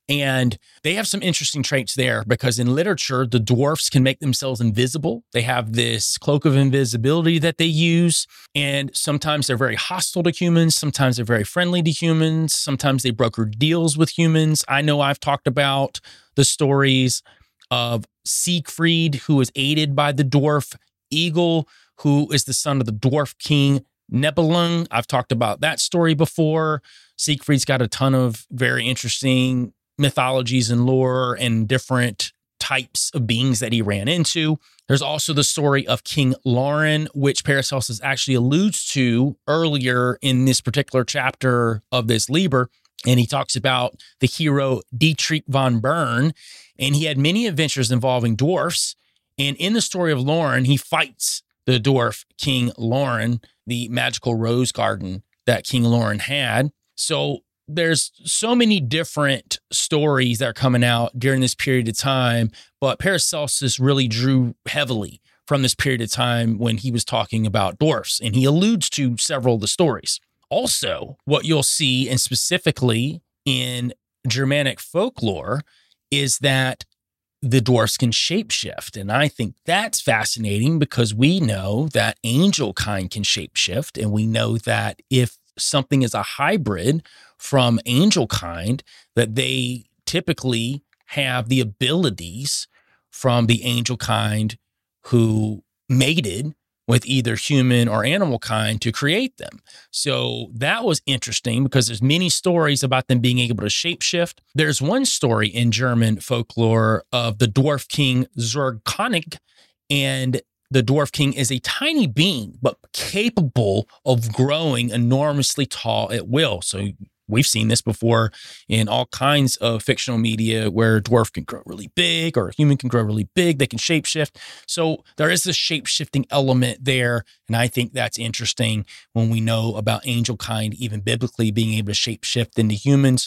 And they have some interesting traits there because in literature, the dwarfs can make themselves invisible. They have this cloak of invisibility that they use. And sometimes they're very hostile to humans. Sometimes they're very friendly to humans. Sometimes they broker deals with humans. I know I've talked about the stories of Siegfried, who is aided by the dwarf Egil, who is the son of the dwarf king Nibelung. I've talked about that story before. Siegfried's got a ton of very interesting mythologies and lore and different types of beings that he ran into. There's also the story of King Loren, which Paracelsus actually alludes to earlier in this particular chapter of this Liber. And he talks about the hero Dietrich von Bern, and he had many adventures involving dwarfs. And in the story of Loren, he fights the dwarf King Loren, the magical rose garden that King Loren had. So there's so many different stories that are coming out during this period of time, but Paracelsus really drew heavily from this period of time when he was talking about dwarfs, and he alludes to several of the stories. Also, what you'll see, and specifically in Germanic folklore, is that the dwarfs can shapeshift. And I think that's fascinating because we know that angel kind can shapeshift, and we know that if something is a hybrid from angel kind, that they typically have the abilities from the angel kind who mated with either human or animal kind to create them. So that was interesting because there's many stories about them being able to shapeshift. There's one story in German folklore of the dwarf king Zurgkönig, and the dwarf king is a tiny being, but capable of growing enormously tall at will. So we've seen this before in all kinds of fictional media where a dwarf can grow really big or a human can grow really big. They can shapeshift. So there is this shapeshifting element there. And I think that's interesting when we know about angel kind, even biblically being able to shapeshift into humans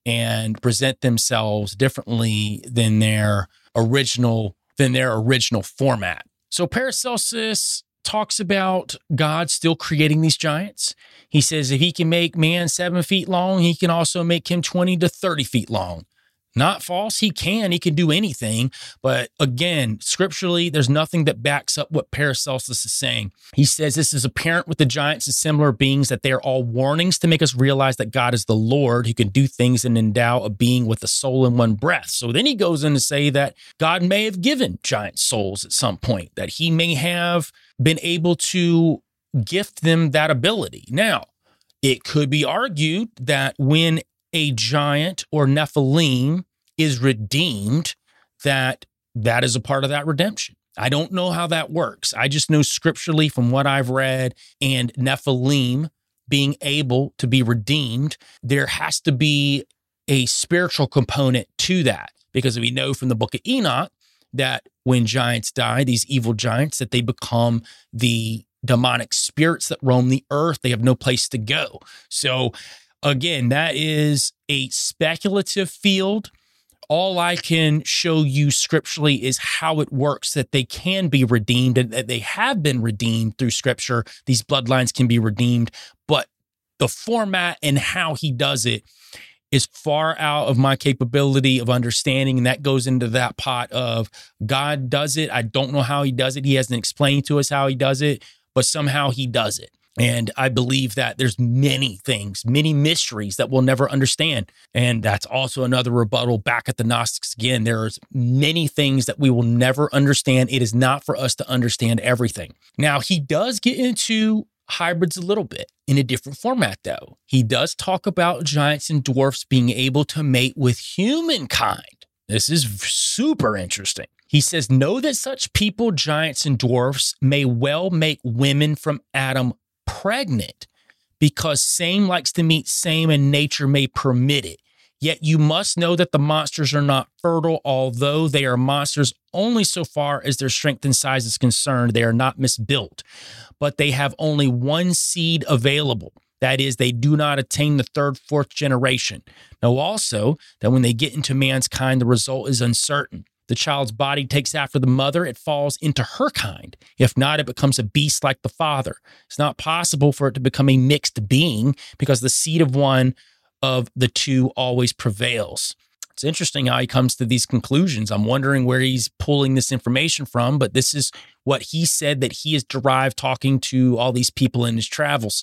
and present themselves differently than their original format. So Paracelsus talks about God still creating these giants. He says if he can make man 7 feet long, he can also make him 20 to 30 feet long. Not false. He can do anything. But again, scripturally, there's nothing that backs up what Paracelsus is saying. He says this is apparent with the giants and similar beings, that they are all warnings to make us realize that God is the Lord who can do things and endow a being with a soul in one breath. So then he goes in to say that God may have given giants souls at some point, that he may have been able to gift them that ability. Now, it could be argued that when a giant or Nephilim is redeemed, that is a part of that redemption. I don't know how that works. I just know scripturally from what I've read and Nephilim being able to be redeemed, there has to be a spiritual component to that, because we know from the book of Enoch that when giants die, these evil giants, that they become the demonic spirits that roam the earth. They have no place to go. So again, that is a speculative field. All I can show you scripturally is how it works, that they can be redeemed and that they have been redeemed through scripture. These bloodlines can be redeemed, but the format and how he does it is far out of my capability of understanding. And that goes into that pot of God does it. I don't know how he does it. He hasn't explained to us how he does it, but somehow he does it. And I believe that there's many things, many mysteries that we'll never understand. And that's also another rebuttal back at the Gnostics again. There's many things that we will never understand. It is not for us to understand everything. Now, he does get into hybrids a little bit in a different format, though. He does talk about giants and dwarfs being able to mate with humankind. This is super interesting. He says, know that such people, giants and dwarfs, may well make women from Adam pregnant, because same likes to meet same and nature may permit it. Yet you must know that the monsters are not fertile, although they are monsters only so far as their strength and size is concerned. They are not misbuilt, but they have only one seed available. That is, they do not attain the third, fourth generation. Know also that when they get into man's kind, the result is uncertain. The child's body takes after the mother, it falls into her kind. If not, it becomes a beast like the father. It's not possible for it to become a mixed being, because the seed of one of the two always prevails. It's interesting how he comes to these conclusions. I'm wondering where he's pulling this information from, but this is what he said that he has derived talking to all these people in his travels.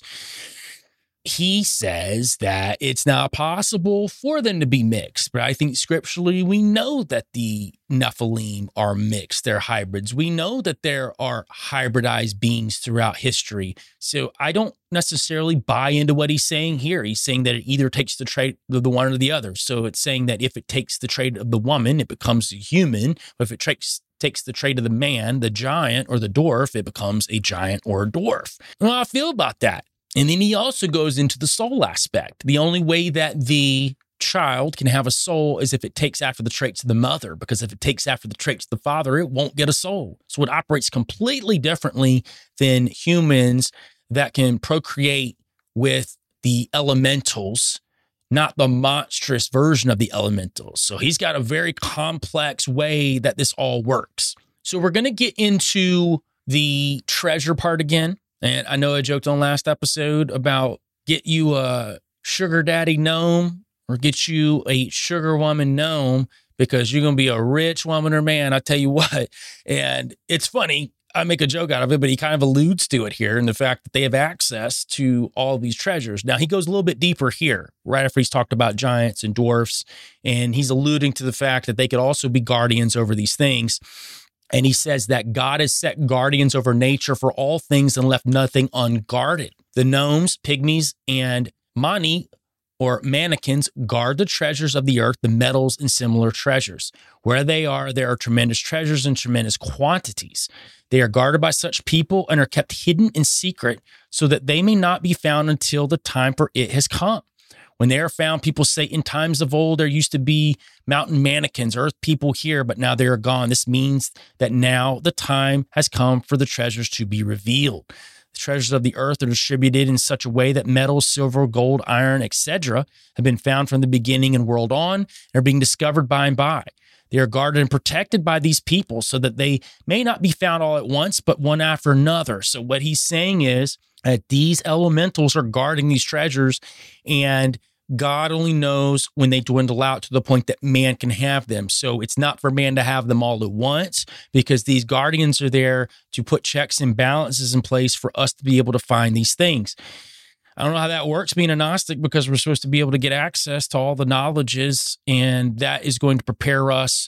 He says that it's not possible for them to be mixed, but I think scripturally we know that the Nephilim are mixed. They're hybrids. We know that there are hybridized beings throughout history. So I don't necessarily buy into what he's saying here. He's saying that it either takes the trait of the one or the other. So it's saying that if it takes the trait of the woman, it becomes a human. But if it takes the trait of the man, the giant or the dwarf, it becomes a giant or a dwarf. Well, how I feel about that. And then he also goes into the soul aspect. The only way that the child can have a soul is if it takes after the traits of the mother, because if it takes after the traits of the father, it won't get a soul. So it operates completely differently than humans that can procreate with the elementals, not the monstrous version of the elementals. So he's got a very complex way that this all works. So we're going to get into the treasure part again. And I know I joked on last episode about get you a sugar daddy gnome or get you a sugar woman gnome because you're going to be a rich woman or man. I tell you what. And it's funny. I make a joke out of it, but he kind of alludes to it here in the fact that they have access to all these treasures. Now, he goes a little bit deeper here, right after he's talked about giants and dwarfs, and he's alluding to the fact that they could also be guardians over these things. And he says that God has set guardians over nature for all things and left nothing unguarded. The gnomes, pygmies, and mani, or mannequins, guard the treasures of the earth, the metals, and similar treasures. Where they are, there are tremendous treasures in tremendous quantities. They are guarded by such people and are kept hidden in secret so that they may not be found until the time for it has come. When they are found, people say, in times of old, there used to be mountain mannequins, earth people here, but now they are gone. This means that now the time has come for the treasures to be revealed. The treasures of the earth are distributed in such a way that metals, silver, gold, iron, etc. have been found from the beginning and world on and are being discovered by and by. They are guarded and protected by these people so that they may not be found all at once, but one after another. So what he's saying is that these elementals are guarding these treasures, and God only knows when they dwindle out to the point that man can have them. So it's not for man to have them all at once, because these guardians are there to put checks and balances in place for us to be able to find these things. I don't know how that works being a Gnostic, because we're supposed to be able to get access to all the knowledges, and that is going to prepare us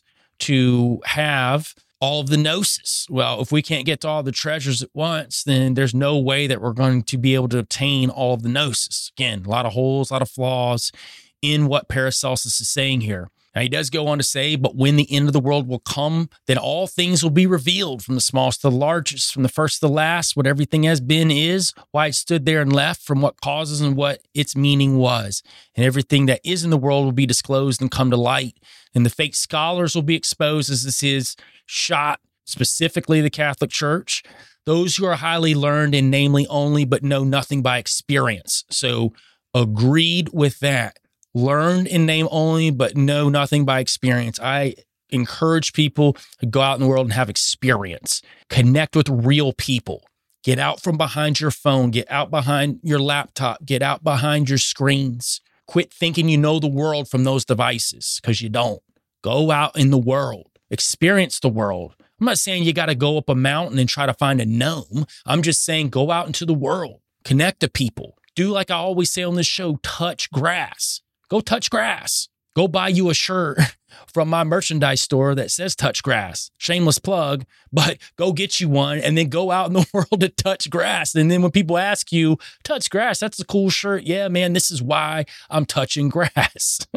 to have all of the gnosis. Well, if we can't get to all the treasures at once, then there's no way that we're going to be able to obtain all of the gnosis. Again, a lot of holes, a lot of flaws in what Paracelsus is saying here. Now, he does go on to say, but when the end of the world will come, then all things will be revealed, from the smallest to the largest, from the first to the last. What everything has been is, why it stood there and left, from what causes and what its meaning was. And everything that is in the world will be disclosed and come to light. And the fake scholars will be exposed as this is shot, specifically the Catholic Church. Those who are highly learned in namely only, but know nothing by experience. So agreed with that. Learned in name only, but know nothing by experience. I encourage people to go out in the world and have experience. Connect with real people. Get out from behind your phone. Get out behind your laptop. Get out behind your screens. Quit thinking you know the world from those devices, because you don't. Go out in the world. Experience the world. I'm not saying you got to go up a mountain and try to find a gnome. I'm just saying go out into the world. Connect to people. Do like I always say on this show, touch grass. Go touch grass. Go buy you a shirt from my merchandise store that says touch grass. Shameless plug, but go get you one and then go out in the world to touch grass. And then when people ask you, touch grass, that's a cool shirt. Yeah, man, this is why I'm touching grass.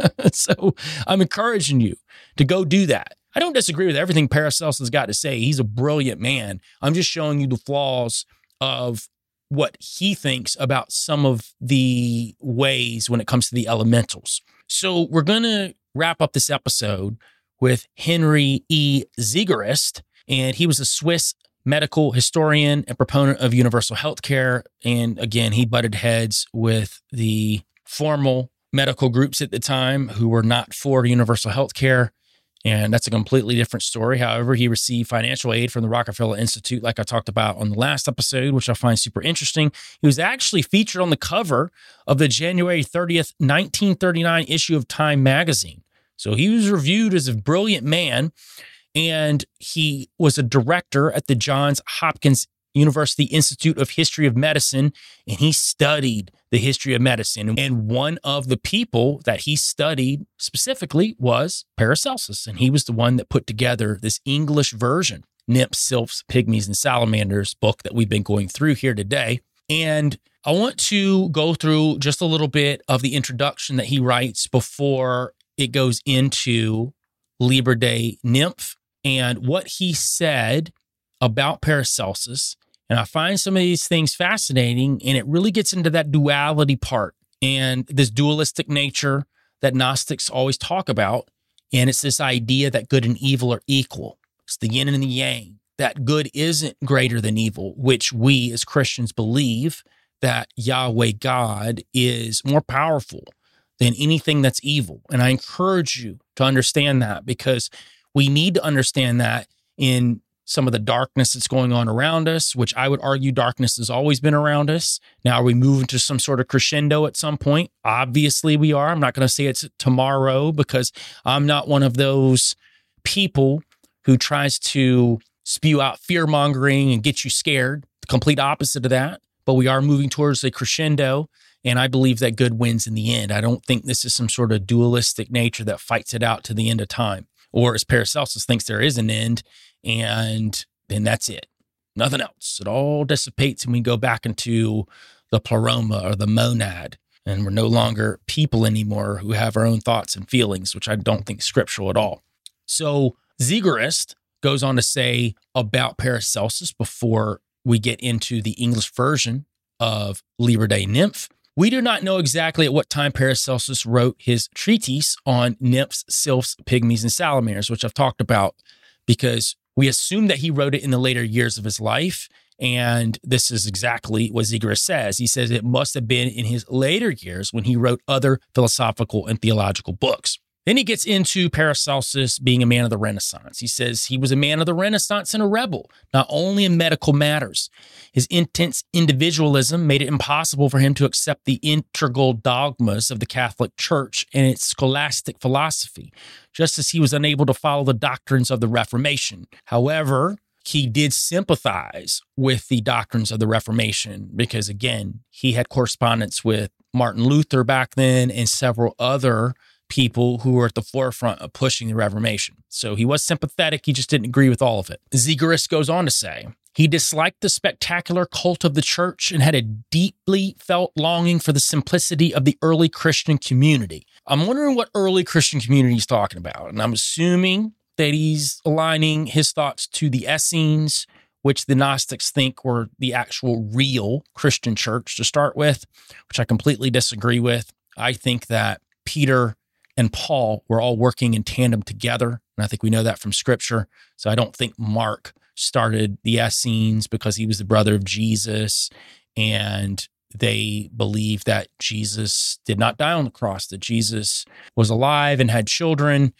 So I'm encouraging you to go do that. I don't disagree with everything Paracelsus has got to say. He's a brilliant man. I'm just showing you the flaws of what he thinks about some of the ways when it comes to the elementals. So we're going to wrap up this episode with Henry E. Zegerist, and he was a Swiss medical historian and proponent of universal healthcare. And again, he butted heads with the formal medical groups at the time who were not for universal healthcare. And that's a completely different story. However, he received financial aid from the Rockefeller Institute, like I talked about on the last episode, which I find super interesting. He was actually featured on the cover of the January 30th, 1939 issue of Time magazine. So he was reviewed as a brilliant man, and he was a director at the Johns Hopkins University Institute of History of Medicine, and he studied the history of medicine. And one of the people that he studied specifically was Paracelsus, and he was the one that put together this English version, Nymphs, Sylphs, Pygmies, and Salamanders book that we've been going through here today. And I want to go through just a little bit of the introduction that he writes before it goes into Liber de Nymph and what he said about Paracelsus. And I find some of these things fascinating, and it really gets into that duality part and this dualistic nature that Gnostics always talk about. And it's this idea that good and evil are equal. It's the yin and the yang, that good isn't greater than evil, which we as Christians believe that Yahweh God is more powerful than anything that's evil. And I encourage you to understand that, because we need to understand that in some of the darkness that's going on around us, which I would argue darkness has always been around us. Now, are we moving to some sort of crescendo at some point? Obviously we are. I'm not going to say it's tomorrow, because I'm not one of those people who tries to spew out fear-mongering and get you scared. The complete opposite of that. But we are moving towards a crescendo, and I believe that good wins in the end. I don't think this is some sort of dualistic nature that fights it out to the end of time. Or as Paracelsus thinks there is an end, and then that's it. Nothing else. It all dissipates and we go back into the pleroma or the monad, and we're no longer people anymore who have our own thoughts and feelings, which I don't think is scriptural at all. So Zegharist goes on to say about Paracelsus before we get into the English version of Liber de Nymph. We do not know exactly at what time Paracelsus wrote his treatise on nymphs, sylphs, pygmies, and salamanders, which I've talked about, because we assume that he wrote it in the later years of his life. And this is exactly what Zegharist says. He says it must have been in his later years when he wrote other philosophical and theological books. Then he gets into Paracelsus being a man of the Renaissance. He says he was a man of the Renaissance and a rebel, not only in medical matters. His intense individualism made it impossible for him to accept the integral dogmas of the Catholic Church and its scholastic philosophy, just as he was unable to follow the doctrines of the Reformation. However, he did sympathize with the doctrines of the Reformation because, again, he had correspondence with Martin Luther back then and several other people who were at the forefront of pushing the Reformation. So he was sympathetic. He just didn't agree with all of it. Zegharist goes on to say, he disliked the spectacular cult of the church and had a deeply felt longing for the simplicity of the early Christian community. I'm wondering what early Christian community he's talking about. And I'm assuming that he's aligning his thoughts to the Essenes, which the Gnostics think were the actual real Christian church to start with, which I completely disagree with. I think that Peter and Paul were all working in tandem together. And I think we know that from scripture. So I don't think Mark started the Essenes because he was the brother of Jesus. And they believe that Jesus did not die on the cross, that Jesus was alive and had children.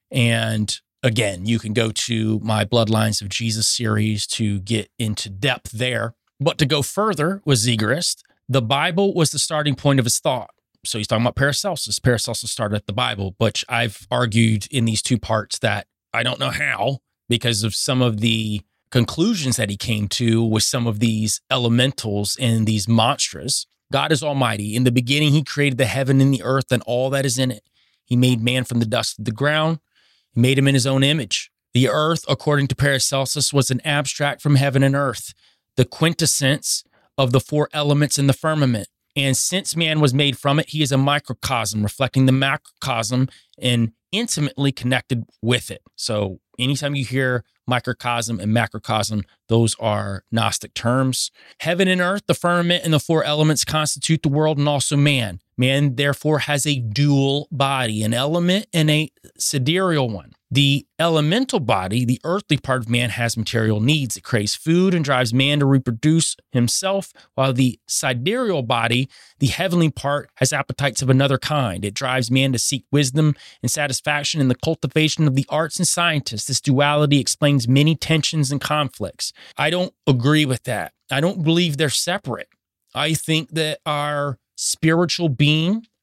And again, you can go to my Bloodlines of Jesus series to get into depth there. But to go further with Zegharist, the Bible was the starting point of his thought. So he's talking about Paracelsus. Paracelsus started at the Bible, but I've argued in these two parts that I don't know how, because of some of the conclusions that he came to with some of these elementals and these mantras. God is almighty. In the beginning, he created the heaven and the earth and all that is in it. He made man from the dust of the ground. He made him in his own image. The earth, according to Paracelsus, was an abstract from heaven and earth, the quintessence of the four elements in the firmament. And since man was made from it, he is a microcosm, reflecting the macrocosm and intimately connected with it. So anytime you hear microcosm and macrocosm, those are Gnostic terms. Heaven and earth, the firmament, and the four elements constitute the world and also man. Man, therefore, has a dual body, an element and a sidereal one. The elemental body, the earthly part of man, has material needs. It craves food and drives man to reproduce himself, while the sidereal body, the heavenly part, has appetites of another kind. It drives man to seek wisdom and satisfaction in the cultivation of the arts and sciences. This duality explains many tensions and conflicts. I don't agree with that. I don't believe they're separate. I think that our spiritual being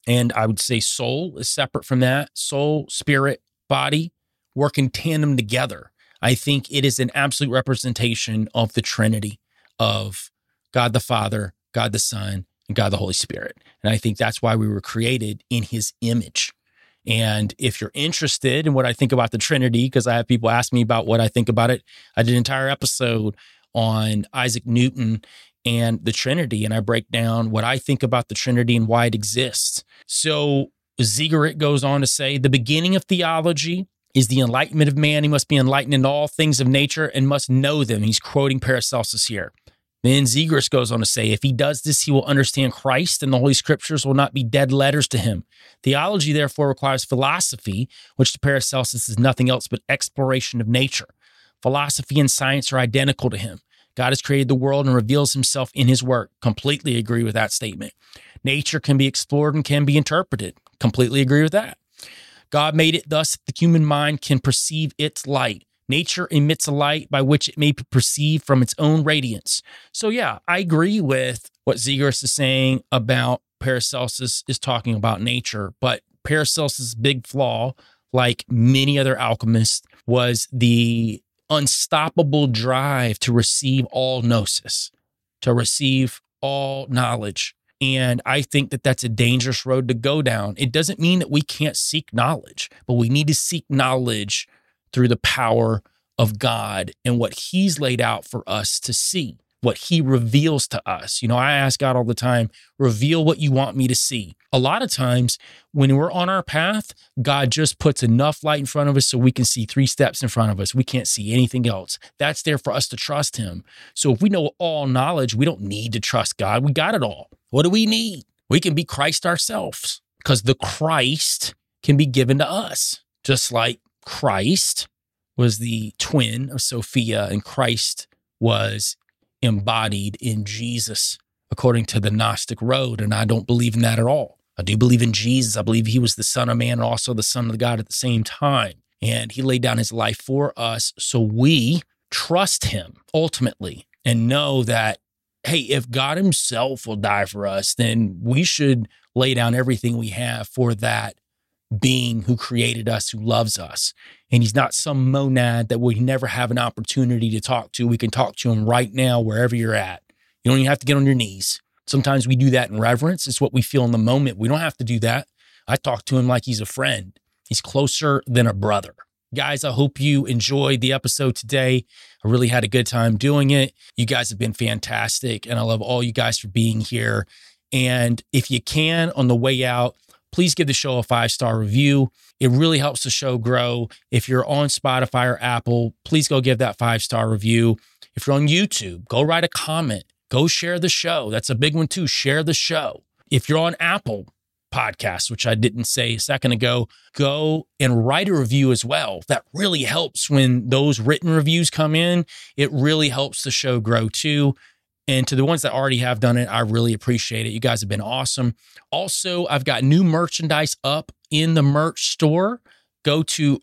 And I would say soul is separate from that. Soul, spirit, body work in tandem together. I think it is an absolute representation of the Trinity of God the Father, God the Son, and God the Holy Spirit. And I think that's why we were created in his image. And if you're interested in what I think about the Trinity, because I have people ask me about what I think about it, I did an entire episode on Isaac Newton and the Trinity, and I break down what I think about the Trinity and why it exists. So Ziegert goes on to say, the beginning of theology is the enlightenment of man. He must be enlightened in all things of nature and must know them. He's quoting Paracelsus here. Then Ziegert goes on to say, if he does this, he will understand Christ, and the Holy Scriptures will not be dead letters to him. Theology, therefore, requires philosophy, which to Paracelsus is nothing else but exploration of nature. Philosophy and science are identical to him. God has created the world and reveals himself in his work. Completely agree with that statement. Nature can be explored and can be interpreted. Completely agree with that. God made it thus that the human mind can perceive its light. Nature emits a light by which it may be perceived from its own radiance. So yeah, I agree with what Ziegert is saying about Paracelsus is talking about nature, but Paracelsus' big flaw, like many other alchemists, was the unstoppable drive to receive all gnosis, to receive all knowledge. And I think that that's a dangerous road to go down. It doesn't mean that we can't seek knowledge, but we need to seek knowledge through the power of God and what he's laid out for us to see, what he reveals to us. You know, I ask God all the time, reveal what you want me to see. A lot of times when we're on our path, God just puts enough light in front of us so we can see 3 steps in front of us. We can't see anything else. That's there for us to trust him. So if we know all knowledge, we don't need to trust God. We got it all. What do we need? We can be Christ ourselves, because the Christ can be given to us, just like Christ was the twin of Sophia and Christ was embodied in Jesus according to the Gnostic road. And I don't believe in that at all. I do believe in Jesus. I believe he was the Son of Man and also the Son of God at the same time. And he laid down his life for us. So we trust him ultimately and know that, hey, if God himself will die for us, then we should lay down everything we have for that being who created us, who loves us. And he's not some monad that we never have an opportunity to talk to. We can talk to him right now, wherever you're at. You don't even have to get on your knees. Sometimes we do that in reverence. It's what we feel in the moment. We don't have to do that. I talk to him like he's a friend. He's closer than a brother. Guys, I hope you enjoyed the episode today. I really had a good time doing it. You guys have been fantastic, and I love all you guys for being here. And if you can, on the way out, please give the show a 5-star review. It really helps the show grow. If you're on Spotify or Apple, please go give that 5-star review. If you're on YouTube, go write a comment. Go share the show. That's a big one too. Share the show. If you're on Apple Podcasts, which I didn't say a second ago, go and write a review as well. That really helps when those written reviews come in. It really helps the show grow too. And to the ones that already have done it, I really appreciate it. You guys have been awesome. Also, I've got new merchandise up in the merch store. Go to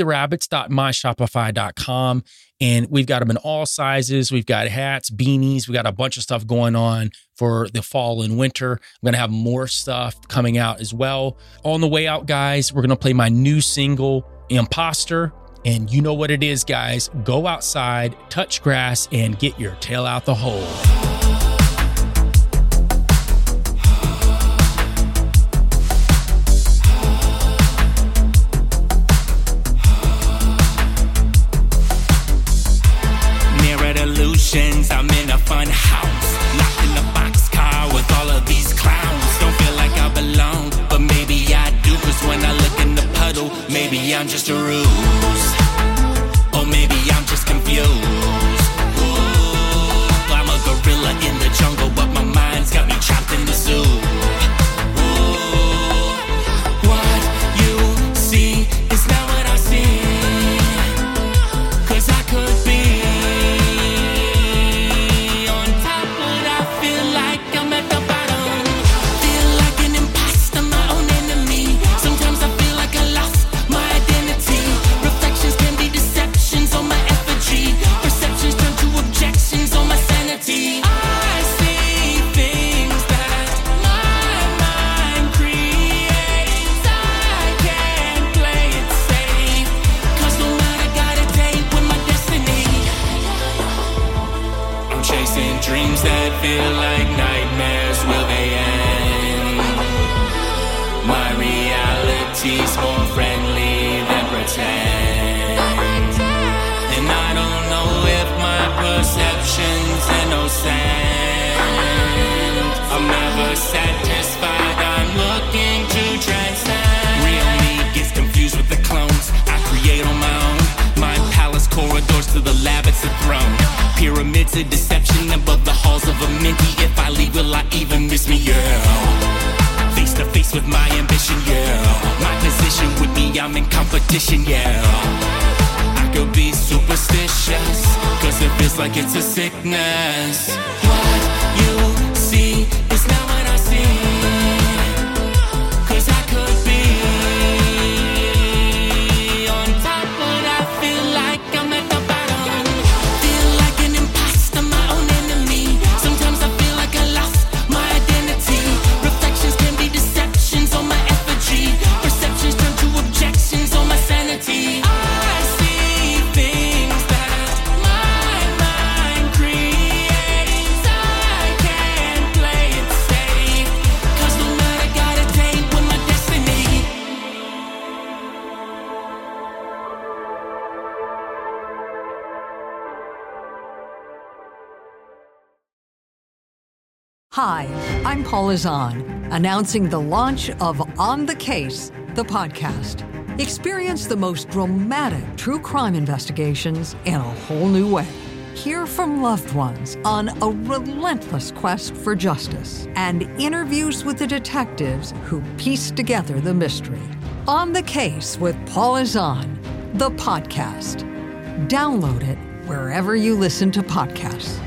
freetherabbits.myshopify.com, and we've got them in all sizes. We've got hats, beanies. We got a bunch of stuff going on for the fall and winter. I'm going to have more stuff coming out as well. On the way out, guys, we're going to play my new single, Imposter. And you know what it is, guys. Go outside, touch grass, and get your tail out the hole. I'm in a fun house, locked in a boxcar with all of these clowns. Don't feel like I belong, but maybe I do. Cause when I look in the puddle, maybe I'm just a ruse. Or maybe I'm just confused. Ooh, I'm a gorilla in the jungle, but my mind's got me trapped in the zoo. Ooh, what you see is not what I see. Cause I could be reflections chasing dreams that feel like nightmares. Will they end? My reality's more friendly than pretend. And I don't know if my perception's innocent. I'm never satisfied, I'm looking to transcend. Real me gets confused with the clones I create on my own. My palace corridors to the lab, it's a throne. Pyramids of deception above the halls of a minty. If I leave, will I even miss me? Yeah. Face to face with my ambition, yeah. My position with me, I'm in competition, yeah. I could be superstitious, cause it feels like it's a sickness. What you see is not what I see. Cause I could be on top, but I feel like I'm at the bottom. Feel like an imposter, my own enemy. Sometimes I feel like I lost my identity. Reflections can be deceptions on my effigy. Perceptions turn to objections on my sanity. I see things that my mind creates. I can't play it safe, cause no matter, gotta take with my destiny. Hi, I'm Paula Zahn, announcing the launch of On the Case, the podcast. Experience the most dramatic true crime investigations in a whole new way. Hear from loved ones on a relentless quest for justice and interviews with the detectives who piece together the mystery. On the Case with Paula Zahn, the podcast. Download it wherever you listen to podcasts.